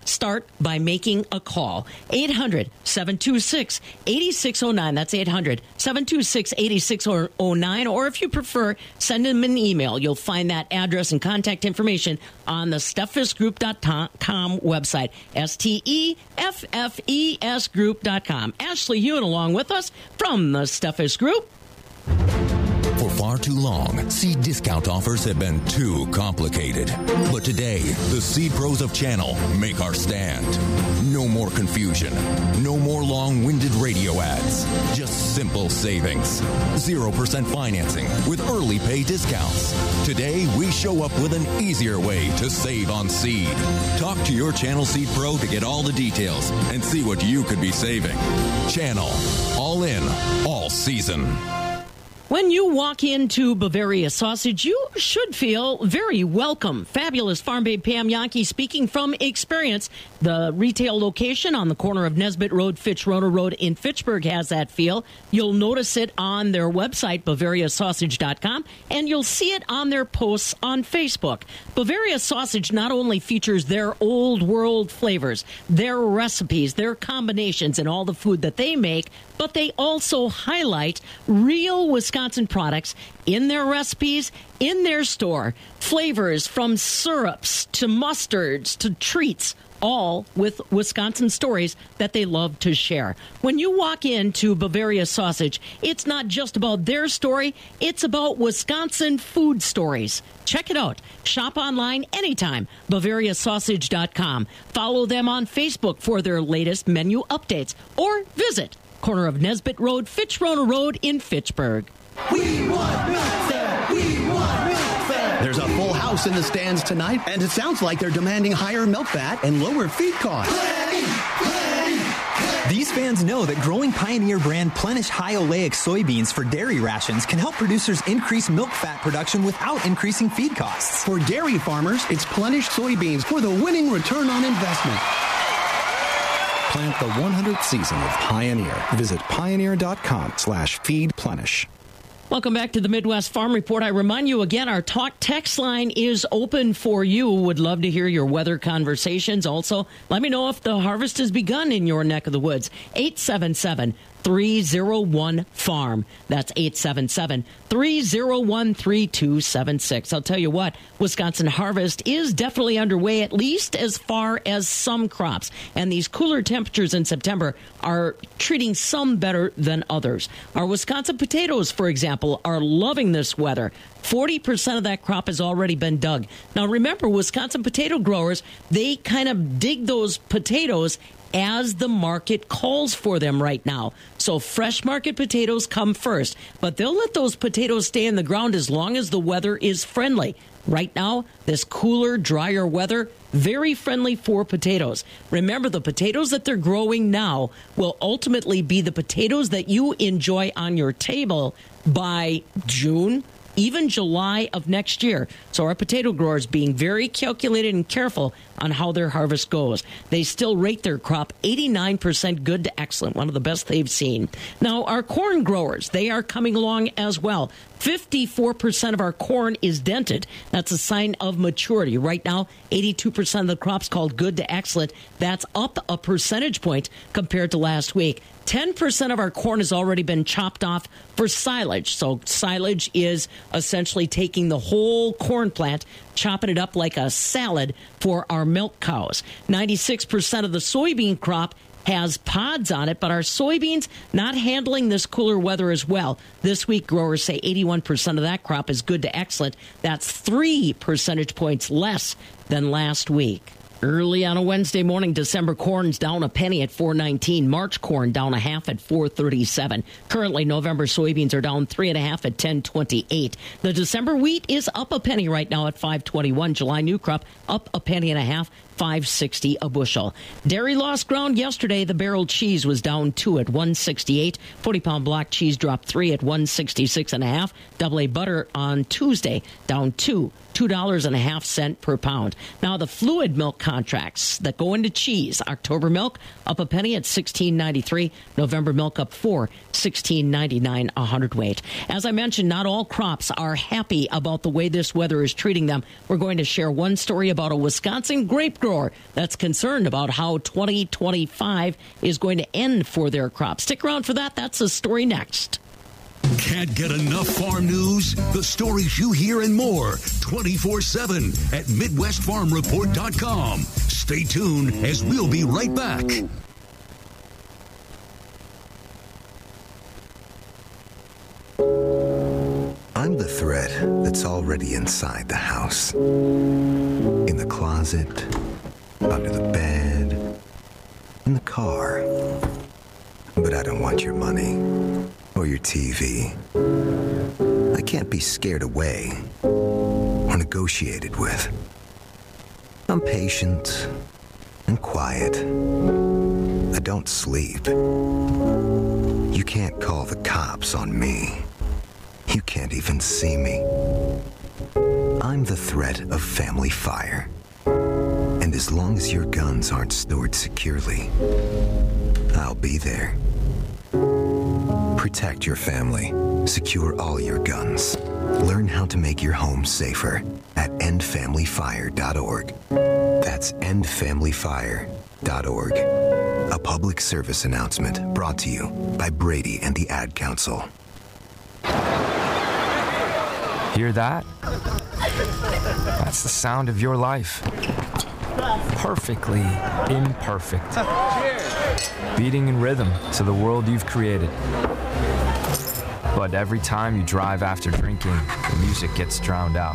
Start by making a call. eight hundred, seven two six, eight six zero nine. That's eight hundred, seven two six, eight six zero nine. Or if you prefer, send them an email. You'll find that address and contact information on the steffes group dot com website. S T E F F E S group dot com. Ashley Hewen along with us from the Steffes Group. For far too long, seed discount offers have been too complicated. But today, the Seed Pros of Channel make our stand. No more confusion. No more long-winded radio ads. Just simple savings. zero percent financing with early pay discounts. Today, we show up with an easier way to save on seed. Talk to your Channel Seed Pro to get all the details and see what you could be saving. Channel. All in. All season. When you walk into Bavaria Sausage, you should feel very welcome. Fabulous Farm Babe Pam Yankee speaking from experience. The retail location on the corner of Nesbitt Road, Fitch-Roner Road in Fitchburg has that feel. You'll notice it on their website, Bavaria Sausage dot com, and you'll see it on their posts on Facebook. Bavaria Sausage not only features their old world flavors, their recipes, their combinations, and all the food that they make, but they also highlight real Wisconsin products in their recipes, in their store. Flavors from syrups to mustards to treats, all with Wisconsin stories that they love to share. When you walk into Bavaria Sausage, it's not just about their story, it's about Wisconsin food stories. Check it out. Shop online anytime, Bavaria Sausage dot com. Follow them on Facebook for their latest menu updates, or visit corner of Nesbitt Road, Fitch-Roner Road in Fitchburg. We want milk fat! We want milk fat! There's a full house in the stands tonight, and it sounds like they're demanding higher milk fat and lower feed costs. Plenty, plenty, plenty. These fans know that growing Pioneer brand Plenish high oleic soybeans for dairy rations can help producers increase milk fat production without increasing feed costs. For dairy farmers, it's Plenish soybeans for the winning return on investment. Plant the one hundredth season of Pioneer. Visit pioneer.com slash feed plenish. Welcome back to the Midwest Farm Report. I remind you again, our talk text line is open for you. Would love to hear your weather conversations. Also, let me know if the harvest has begun in your neck of the woods. eight seven seven, three oh one, farm. That's eight seven seven, three oh one, three two seven six. I'll tell you what, Wisconsin harvest is definitely underway, at least as far as some crops. And these cooler temperatures in September are treating some better than others. Our Wisconsin potatoes, for example, are loving this weather. forty percent of that crop has already been dug. Now, remember, Wisconsin potato growers, they kind of dig those potatoes as the market calls for them right now. So fresh market potatoes come first, but they'll let those potatoes stay in the ground as long as the weather is friendly. Right now, this cooler, drier weather, very friendly for potatoes. Remember, the potatoes that they're growing now will ultimately be the potatoes that you enjoy on your table by June, even July of next year. So our potato growers being very calculated and careful on how their harvest goes. They still rate their crop eighty-nine percent good to excellent, one of the best they've seen. Now, our corn growers, they are coming along as well. fifty-four percent of our corn is dented. That's a sign of maturity. Right now, eighty-two percent of the crop's called good to excellent. That's up a percentage point compared to last week. ten percent of our corn has already been chopped off for silage. So silage is essentially taking the whole corn plant, chopping it up like a salad for our milk cows. ninety-six percent of the soybean crop has pods on it, but our soybeans not handling this cooler weather as well. This week, growers say eighty-one percent of that crop is good to excellent. That's three percentage points less than last week. Early on a Wednesday morning, December corn's down a penny at four nineteen. March corn down a half at four thirty-seven. Currently, November soybeans are down three and a half at ten twenty-eight. The December wheat is up a penny right now at five twenty-one. July new crop up a penny and a half, five sixty a bushel. Dairy lost ground yesterday. The barrel cheese was down two at one sixty-eight. forty pound block cheese dropped three at one sixty-six and a half. Double A butter on Tuesday down two, two dollars and a half cent per pound. Now the fluid milk contracts that go into cheese. October milk up a penny at sixteen ninety-three. November milk up four, sixteen ninety-nine a hundredweight. As I mentioned, not all crops are happy about the way this weather is treating them. We're going to share one story about a Wisconsin grape grower that's concerned about how twenty twenty-five is going to end for their crops. Stick around for that. That's a story next. Can't get enough farm news? The stories you hear and more twenty-four seven at Midwest Farm Report dot com. Stay tuned as we'll be right back. I'm the thread that's already inside the house. In the closet, under the bed, in the car. But I don't want your money or your T V. I can't be scared away or negotiated with. I'm patient and quiet. I don't sleep. You can't call the cops on me. You can't even see me. I'm the threat of family fire. And as long as your guns aren't stored securely, I'll be there. Protect your family. Secure all your guns. Learn how to make your home safer at end family fire dot org. That's end family fire dot org. A public service announcement brought to you by Brady and the Ad Council. Hear that? That's the sound of your life. Perfectly imperfect. Beating in rhythm to the world you've created. But every time you drive after drinking, the music gets drowned out.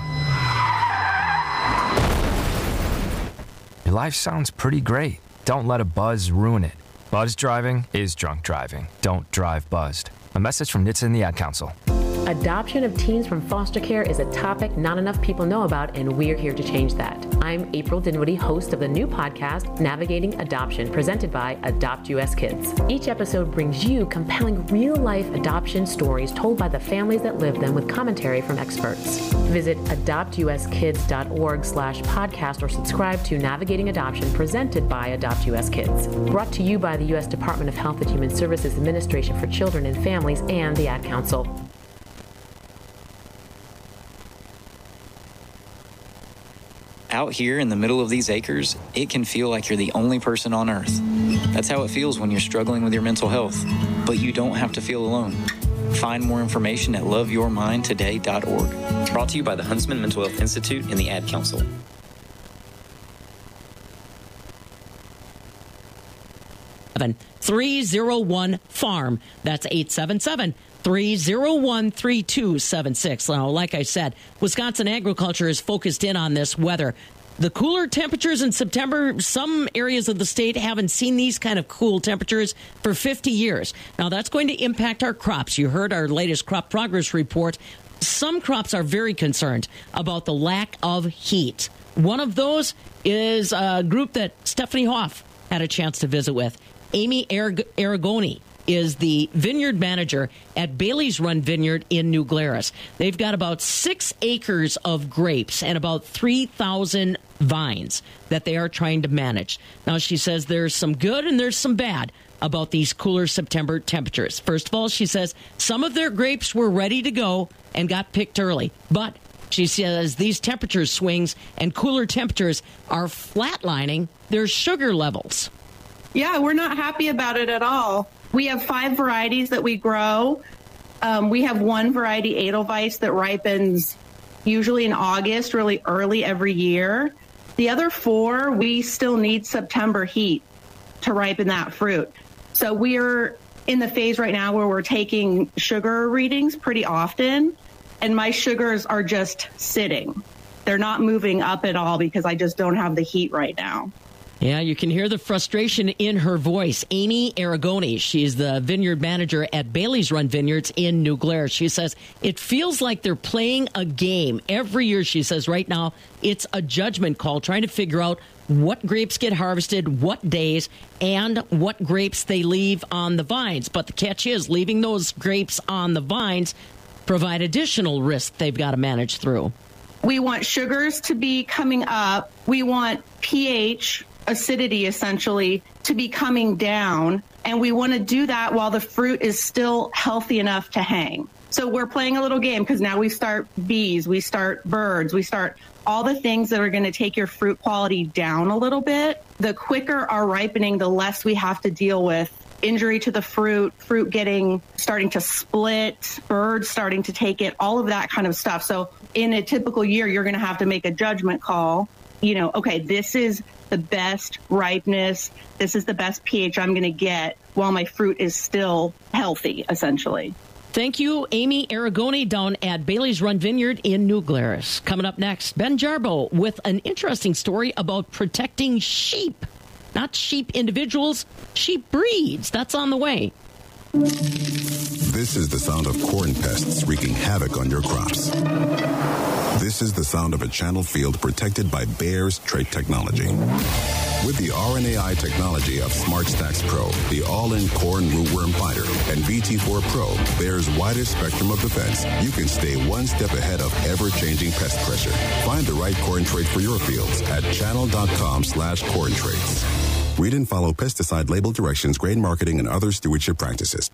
Your life sounds pretty great. Don't let a buzz ruin it. Buzz driving is drunk driving. Don't drive buzzed. A message from N H T S A and the Ad Council. Adoption of teens from foster care is a topic not enough people know about, and we're here to change that. I'm April Dinwiddie, host of the new podcast, Navigating Adoption, presented by Adopt U S Kids. Each episode brings you compelling real-life adoption stories told by the families that live them with commentary from experts. Visit adopt u s kids dot org slash podcast or subscribe to Navigating Adoption, presented by Adopt U S Kids. Brought to you by the U S Department of Health and Human Services Administration for Children and Families and the Ad Council. Out here in the middle of these acres, it can feel like you're the only person on Earth. That's how it feels when you're struggling with your mental health. But you don't have to feel alone. Find more information at love your mind today dot org. Brought to you by the Huntsman Mental Health Institute and the Ad Council. three oh one farm. That's eight seven seven, three oh one, three two seven six. Now, like I said, Wisconsin agriculture is focused in on this weather. The cooler temperatures in September, some areas of the state haven't seen these kind of cool temperatures for fifty years. Now, that's going to impact our crops. You heard our latest crop progress report. Some crops are very concerned about the lack of heat. One of those is a group that Stephanie Hoff had a chance to visit with. Amy Aragoni is the vineyard manager at Bailey's Run Vineyard in New Glarus. They've got about six acres of grapes and about three thousand vines that they are trying to manage. Now, she says there's some good and there's some bad about these cooler September temperatures. First of all, she says some of their grapes were ready to go and got picked early. But she says these temperature swings and cooler temperatures are flatlining their sugar levels. Yeah, we're not happy about it at all. We have five varieties that we grow. Um, we have one variety, Edelweiss, that ripens usually in August, really early every year. The other four, we still need September heat to ripen that fruit. So we're in the phase right now where we're taking sugar readings pretty often, and my sugars are just sitting. They're not moving up at all because I just don't have the heat right now. Yeah, you can hear the frustration in her voice. Amy Aragoni, she's the vineyard manager at Bailey's Run Vineyards in New Glarus. She says it feels like they're playing a game. Every year, she says, right now, it's a judgment call, trying to figure out what grapes get harvested, what days, and what grapes they leave on the vines. But the catch is, leaving those grapes on the vines provide additional risk they've got to manage through. We want sugars to be coming up. We want pH, acidity essentially, to be coming down. And we want to do that while the fruit is still healthy enough to hang. So we're playing a little game because now we start bees, we start birds, we start all the things that are going to take your fruit quality down a little bit. The quicker our ripening, the less we have to deal with injury to the fruit, fruit getting, starting to split, birds starting to take it, all of that kind of stuff. So in a typical year, you're going to have to make a judgment call. You know, okay, this is the best ripeness. This is the best pH I'm going to get while my fruit is still healthy, essentially. Thank you, Amy Aragoni, down at Bailey's Run Vineyard in New Glarus. Coming up next, Ben Jarbo with an interesting story about protecting sheep. Not sheep individuals, sheep breeds. That's on the way. This is the sound of corn pests wreaking havoc on your crops. This is the sound of a channel field protected by Bayer's trait technology. With the R N A I technology of SmartStax Pro, the all-in corn rootworm fighter, and V T four Pro, Bayer's widest spectrum of defense, you can stay one step ahead of ever-changing pest pressure. Find the right corn trait for your fields at channel.com slash corn traits. Read and follow pesticide label directions, grain marketing, and other stewardship practices.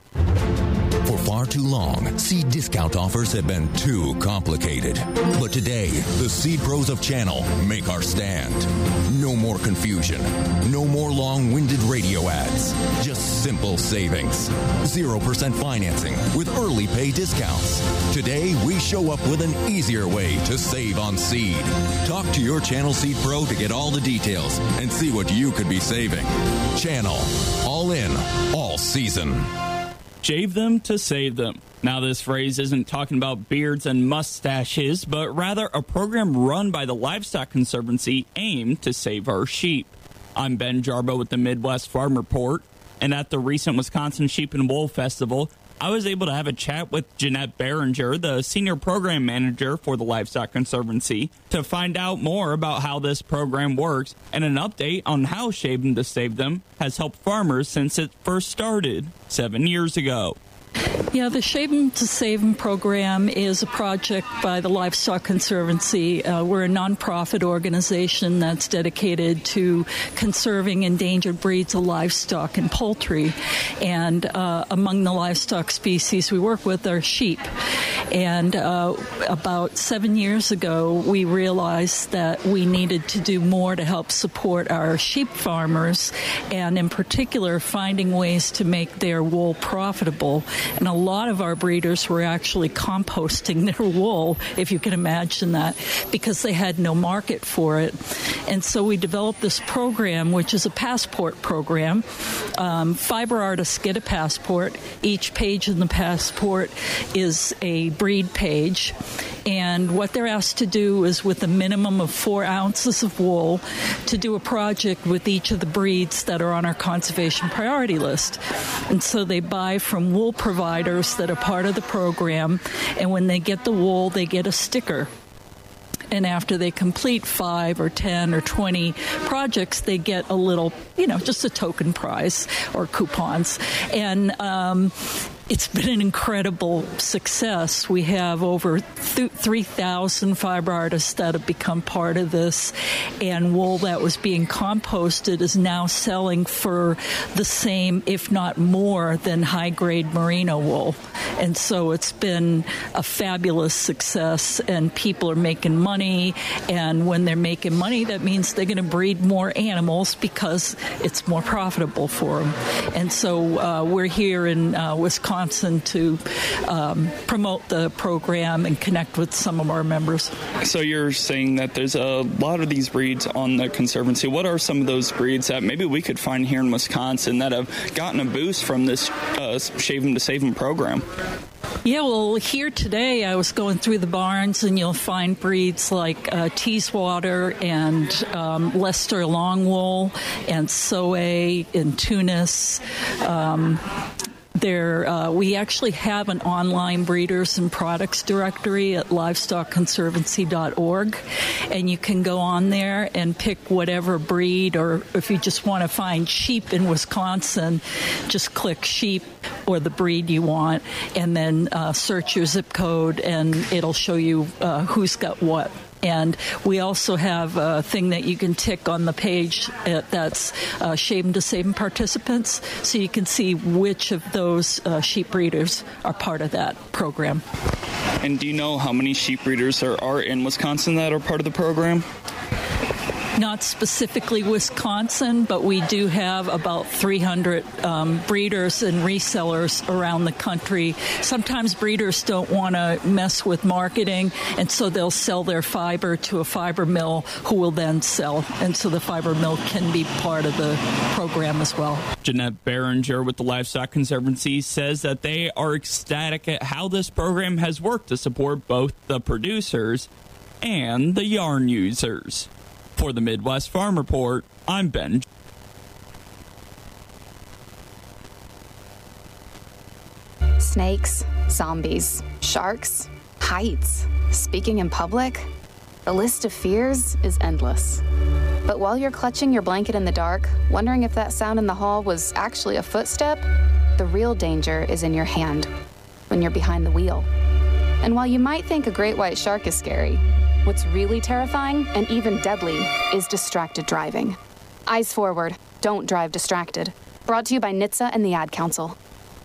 For far too long, seed discount offers have been too complicated. But today, the Seed Pros of Channel make our stand. No more confusion. No more long-winded radio ads. Just simple savings. zero percent financing with early pay discounts. Today, we show up with an easier way to save on seed. Talk to your Channel Seed Pro to get all the details and see what you could be saving. Channel. All in. All season. Shave them to save them. Now, this phrase isn't talking about beards and mustaches, but rather a program run by the Livestock Conservancy aimed to save our sheep. I'm Ben Jarbo with the Midwest Farm Report, and at the recent Wisconsin Sheep and Wool Festival, I was able to have a chat with Jeanette Behringer, the Senior Program Manager for the Livestock Conservancy, to find out more about how this program works and an update on how Shave Them to Save Them has helped farmers since it first started seven years ago. Yeah, the Shave Them to Save Them program is a project by the Livestock Conservancy. Uh, we're a nonprofit organization that's dedicated to conserving endangered breeds of livestock and poultry. And uh, among the livestock species we work with are sheep. And uh, about seven years ago, we realized that we needed to do more to help support our sheep farmers, and in particular, finding ways to make their wool profitable. And a lot of our breeders were actually composting their wool, if you can imagine that, because they had no market for it. And so we developed this program, which is a passport program. Um, fiber artists get a passport. Each page in the passport is a breed page. And what they're asked to do is, with a minimum of four ounces of wool, to do a project with each of the breeds that are on our conservation priority list. And so they buy from wool providers that are part of the program, and when they get the wool, they get a sticker. And after they complete five or ten or twenty projects, they get a little, you know, just a token prize or coupons. And um, it's been an incredible success. We have over th- three thousand fiber artists that have become part of this, and wool that was being composted is now selling for the same, if not more, than high-grade merino wool. And so it's been a fabulous success, and people are making money, and when they're making money, that means they're going to breed more animals because it's more profitable for them. And so uh, we're here in uh, Wisconsin to um, promote the program and connect with some of our members. So you're saying that there's a lot of these breeds on the Conservancy. What are some of those breeds that maybe we could find here in Wisconsin that have gotten a boost from this uh, Shave Them to Save Them program? Yeah, well, here today I was going through the barns, and you'll find breeds like uh, Teeswater and um, Leicester Longwool and Soay and Tunis. Um, There, uh, we actually have an online breeders and products directory at livestock conservancy dot org, and you can go on there and pick whatever breed, or if you just want to find sheep in Wisconsin, just click sheep or the breed you want, and then uh, search your zip code, and it'll show you uh, who's got what. And we also have a thing that you can tick on the page uh, that's uh, Shaven to Saving participants, so you can see which of those uh, sheep breeders are part of that program. And do you know how many sheep breeders there are in Wisconsin that are part of the program? Not specifically Wisconsin, but we do have about three hundred um, breeders and resellers around the country. Sometimes breeders don't want to mess with marketing, and so they'll sell their fiber to a fiber mill who will then sell. And so the fiber mill can be part of the program as well. Jeanette Behringer with the Livestock Conservancy says that they are ecstatic at how this program has worked to support both the producers and the yarn users. For the Midwest Farm Report, I'm Ben. Snakes, zombies, sharks, heights, speaking in public. The list of fears is endless. But while you're clutching your blanket in the dark, wondering if that sound in the hall was actually a footstep, the real danger is in your hand, when you're behind the wheel. And while you might think a great white shark is scary, what's really terrifying and even deadly is distracted driving. Eyes forward, don't drive distracted. Brought to you by N H T S A and the Ad Council.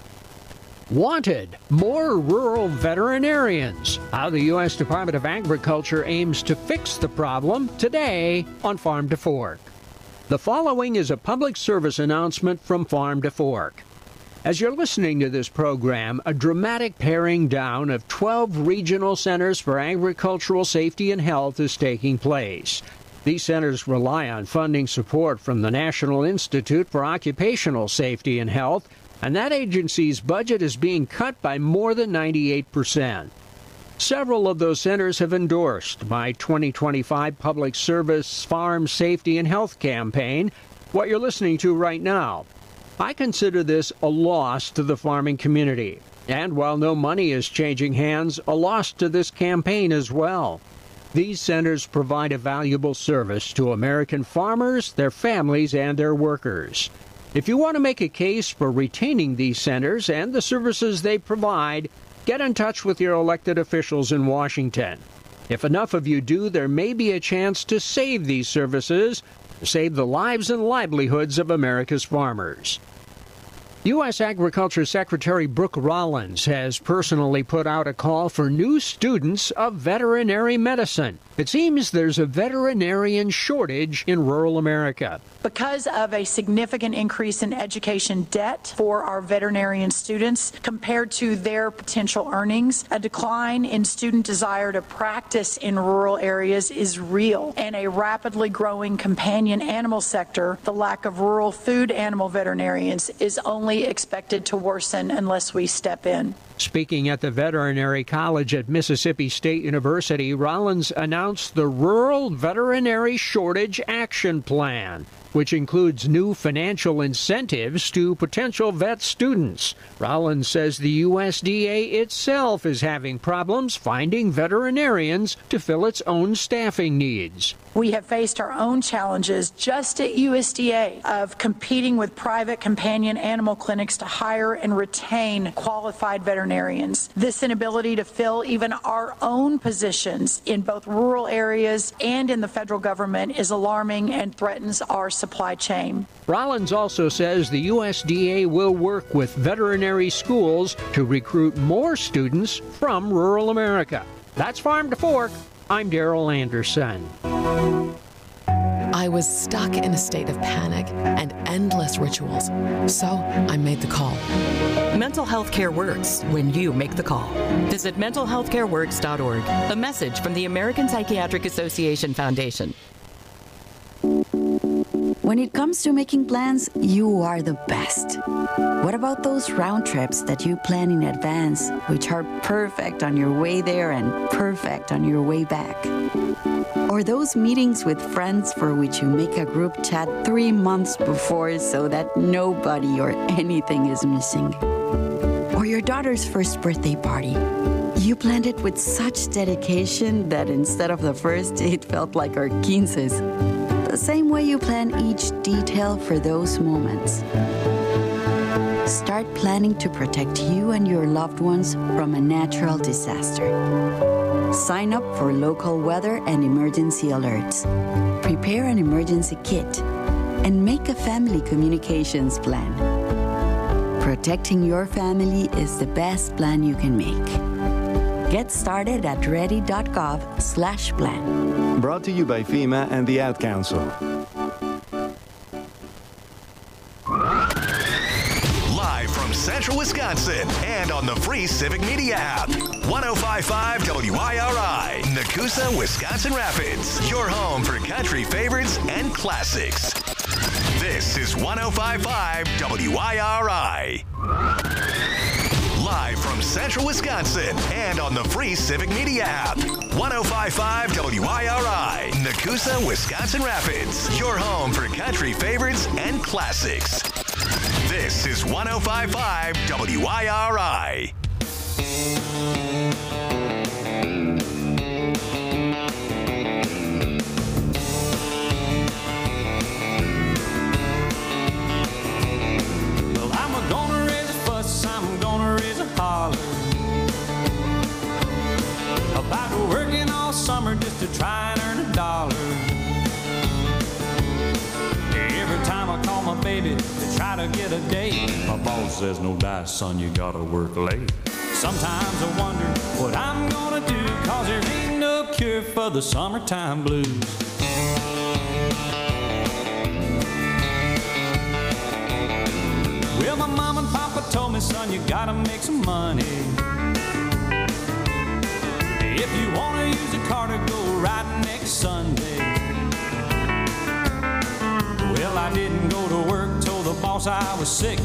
Wanted, more rural veterinarians. How the U S Department of Agriculture aims to fix the problem today on Farm to Fork. The following is a public service announcement from Farm to Fork. As you're listening to this program, a dramatic paring down of twelve regional centers for agricultural safety and health is taking place. These centers rely on funding support from the National Institute for Occupational Safety and Health, and that agency's budget is being cut by more than ninety-eight percent. Several of those centers have endorsed my twenty twenty-five Public Service Farm Safety and Health campaign, what you're listening to right now. I consider this a loss to the farming community, and while no money is changing hands, a loss to this campaign as well. These centers provide a valuable service to American farmers, their families, and their workers. If you want to make a case for retaining these centers and the services they provide, get in touch with your elected officials in Washington. If enough of you do, there may be a chance to save these services, save the lives and livelihoods of America's farmers. U S Agriculture Secretary Brooke Rollins has personally put out a call for new students of veterinary medicine. It seems there's a veterinarian shortage in rural America. Because of a significant increase in education debt for our veterinarian students compared to their potential earnings, a decline in student desire to practice in rural areas is real. And a rapidly growing companion animal sector, the lack of rural food animal veterinarians is only expected to worsen unless we step in. Speaking at the Veterinary College at Mississippi State University, Rollins announced the Rural Veterinary Shortage Action Plan, which includes new financial incentives to potential vet students. Rollins says the U S D A itself is having problems finding veterinarians to fill its own staffing needs. We have faced our own challenges just at U S D A of competing with private companion animal clinics to hire and retain qualified veterinarians. This inability to fill even our own positions in both rural areas and in the federal government is alarming and threatens our supply chain. Rollins also says the U S D A will work with veterinary schools to recruit more students from rural America. That's Farm to Fork. I'm Daryl Anderson. I was stuck in a state of panic and endless rituals, so I made the call. Mental health care works when you make the call. Visit mental health care works dot org. A message from the American Psychiatric Association Foundation. When it comes to making plans, you are the best. What about those round trips that you plan in advance, which are perfect on your way there and perfect on your way back? Or those meetings with friends for which you make a group chat three months before so that nobody or anything is missing? Or your daughter's first birthday party. You planned it with such dedication that instead of the first, it felt like our quinces. The same way you plan each detail for those moments. Start planning to protect you and your loved ones from a natural disaster. Sign up for local weather and emergency alerts. Prepare an emergency kit and make a family communications plan. Protecting your family is the best plan you can make. Get started at ready.gov slash plan. Brought to you by FEMA and the Ad Council. Live from Central Wisconsin and on the free Civic Media app. one oh five point five W I R I, Nakusa, Wisconsin Rapids. Your home for country favorites and classics. This is one oh five point five W I R I. Live from Central Wisconsin and on the free Civic Media app. one oh five point five W I R I, Nakusa, Wisconsin Rapids. Your home for country favorites and classics. This is one oh five point five W I R I. Well, I'm gonna raise a fuss, I'm gonna raise a holler about working all summer just to try and earn a dollar. Every time I call my baby to try to get a date, my boss says, no dice, son, you gotta work late. Sometimes I wonder what I'm gonna do, cause there ain't no cure for the summertime blues. Well, my mom and papa told me, son, you gotta make some money. If you wanna use a car to go riding next Sunday. Well, I didn't go to work, told the boss I was sick.